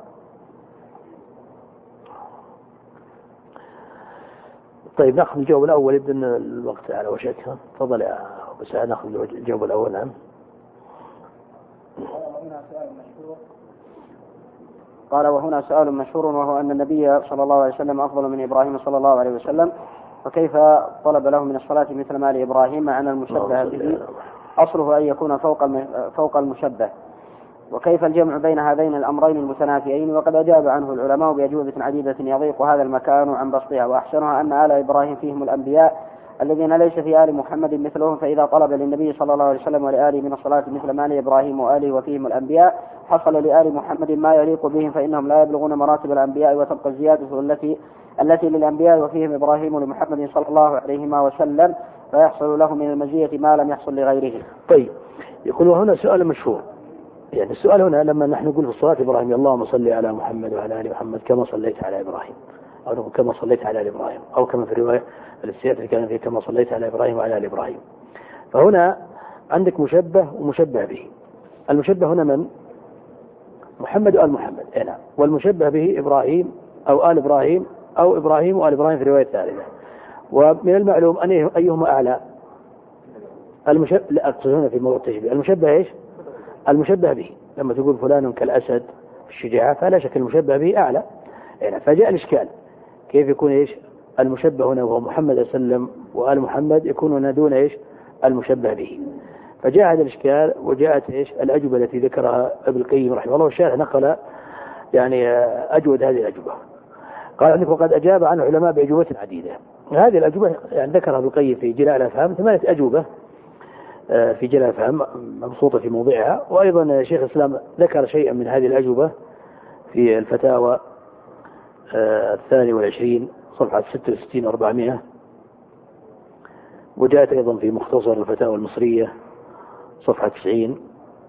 [SPEAKER 2] طيب نأخذ الجواب الأول يبدأ الوقت على وشك. تفضل يا بس نأخذ الجواب الأول. نعم.
[SPEAKER 1] قال وهنا سؤال مشهور وهو أن النبي صلى الله عليه وسلم أفضل من إبراهيم صلى الله عليه وسلم، فكيف طلب له من الصلاة مثل ما لإبراهيم مع أن المشبه به أصله أن يكون فوق المشبه؟ وكيف الجمع بين هذين الأمرين المتنافيين؟ وقد أجاب عنه العلماء بأجوبة عديدة يضيق هذا المكان عن بسطها، وأحسنها أن آل إبراهيم فيهم الأنبياء الذين ليس في آل محمد مثلهم، فإذا طلب للنبي صلى الله عليه وسلم ولآله من الصلاة مثل ما لإبراهيم وآله وفيهم الأنبياء حصل لآل محمد ما يليق بهم، فإنهم لا يبلغون مراتب الأنبياء، وتبقى الزيادة التي للأنبياء وفيهم إبراهيم لمحمد صلى الله عليه وسلم، فيحصل له من المزية ما لم يحصل لغيره.
[SPEAKER 2] طيب يقول هنا سؤال مشهور. يعني السؤال هنا لما نحن نقول في الصلاة إبراهيم اللهم صل على محمد وعلى آل محمد كما صليت على إبراهيم، أو كما صليت على إبراهيم، أو كما في الرواية السيئة كان فيه كما صليت على إبراهيم وعلى آل إبراهيم. فهنا عندك مشبه ومشبه به. المشبه هنا من؟ محمد وآل محمد. نعم. والمشبه به إبراهيم أو آل إبراهيم أو إبراهيم وآل إبراهيم في الرواية الثالثة. ومن المعلوم أن أيهما أعلى؟ المشبه. لا أقصد هنا في موضوع التشبيه. المشبه إيش؟ المشبه به. لما تقول فلان كالأسد في الشجاعة فلا شك المشبه به أعلى. يعني فجاء الإشكال كيف يكون إيش المشبه هنا وهو محمد صلى الله عليه وسلم وآل محمد يكون هنا دون إيش المشبه به. فجاء هذا الإشكال وجاءت إيش الأجوبة التي ذكرها ابن القيم رحمه الله، والشارح نقل يعني أجود هذه الأجوبة. قال عندك وقد أجاب عنه علماء بأجوبة عديدة. هذه الأجوبة يعني ذكرها ابن القيم في جلاء الأفهام 8 أجوبة في جلاء الأفهام مبسوطة في موضعها. وأيضا شيخ الإسلام ذكر شيئا من هذه الأجوبة في الفتاوى 22 صفحة 66-400، وجاءت أيضا في مختصر الفتاوى المصرية صفحة 90.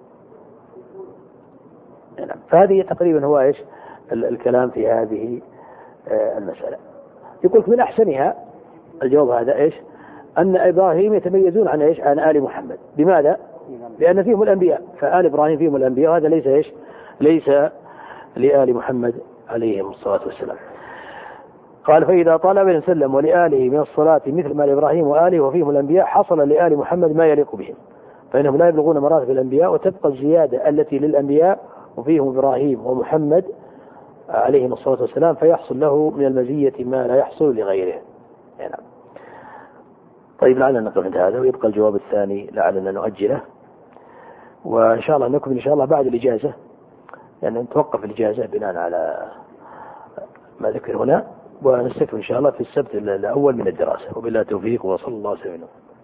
[SPEAKER 2] فهذه تقريبا هو إيش الكلام في هذه المسألة. يقول من أحسنها الجواب هذا إيش أن إبراهيم يتميزون عن إيش عن آل محمد. بماذا؟ لأن فيهم الأنبياء، فآل إبراهيم فيهم الأنبياء، وهذا ليس إيش ليس لآل محمد عليهم الصلاة والسلام. قال فإذا طلب الإنسان ولآله من الصلاة مثل ما لإبراهيم وآله وفيهم الأنبياء حصل لآل محمد ما يليق بهم، فإنهم لا يبلغون مراتب الأنبياء، وتبقى الزيادة التي للأنبياء وفيهم إبراهيم ومحمد عليهم الصلاة والسلام، فيحصل له من المزية ما لا يحصل لغيره. يعني. طيب لعلنا نقف عند هذا، ويبقى الجواب الثاني لعلنا نؤجله، وإن شاء الله نكمل إن شاء الله بعد الإجازة، يعني نتوقف الإجازة بناء على ما ذكر هنا، ونستكمل إن شاء الله في السبت الأول من الدراسة. وبالله التوفيق، وصلى الله وسلم.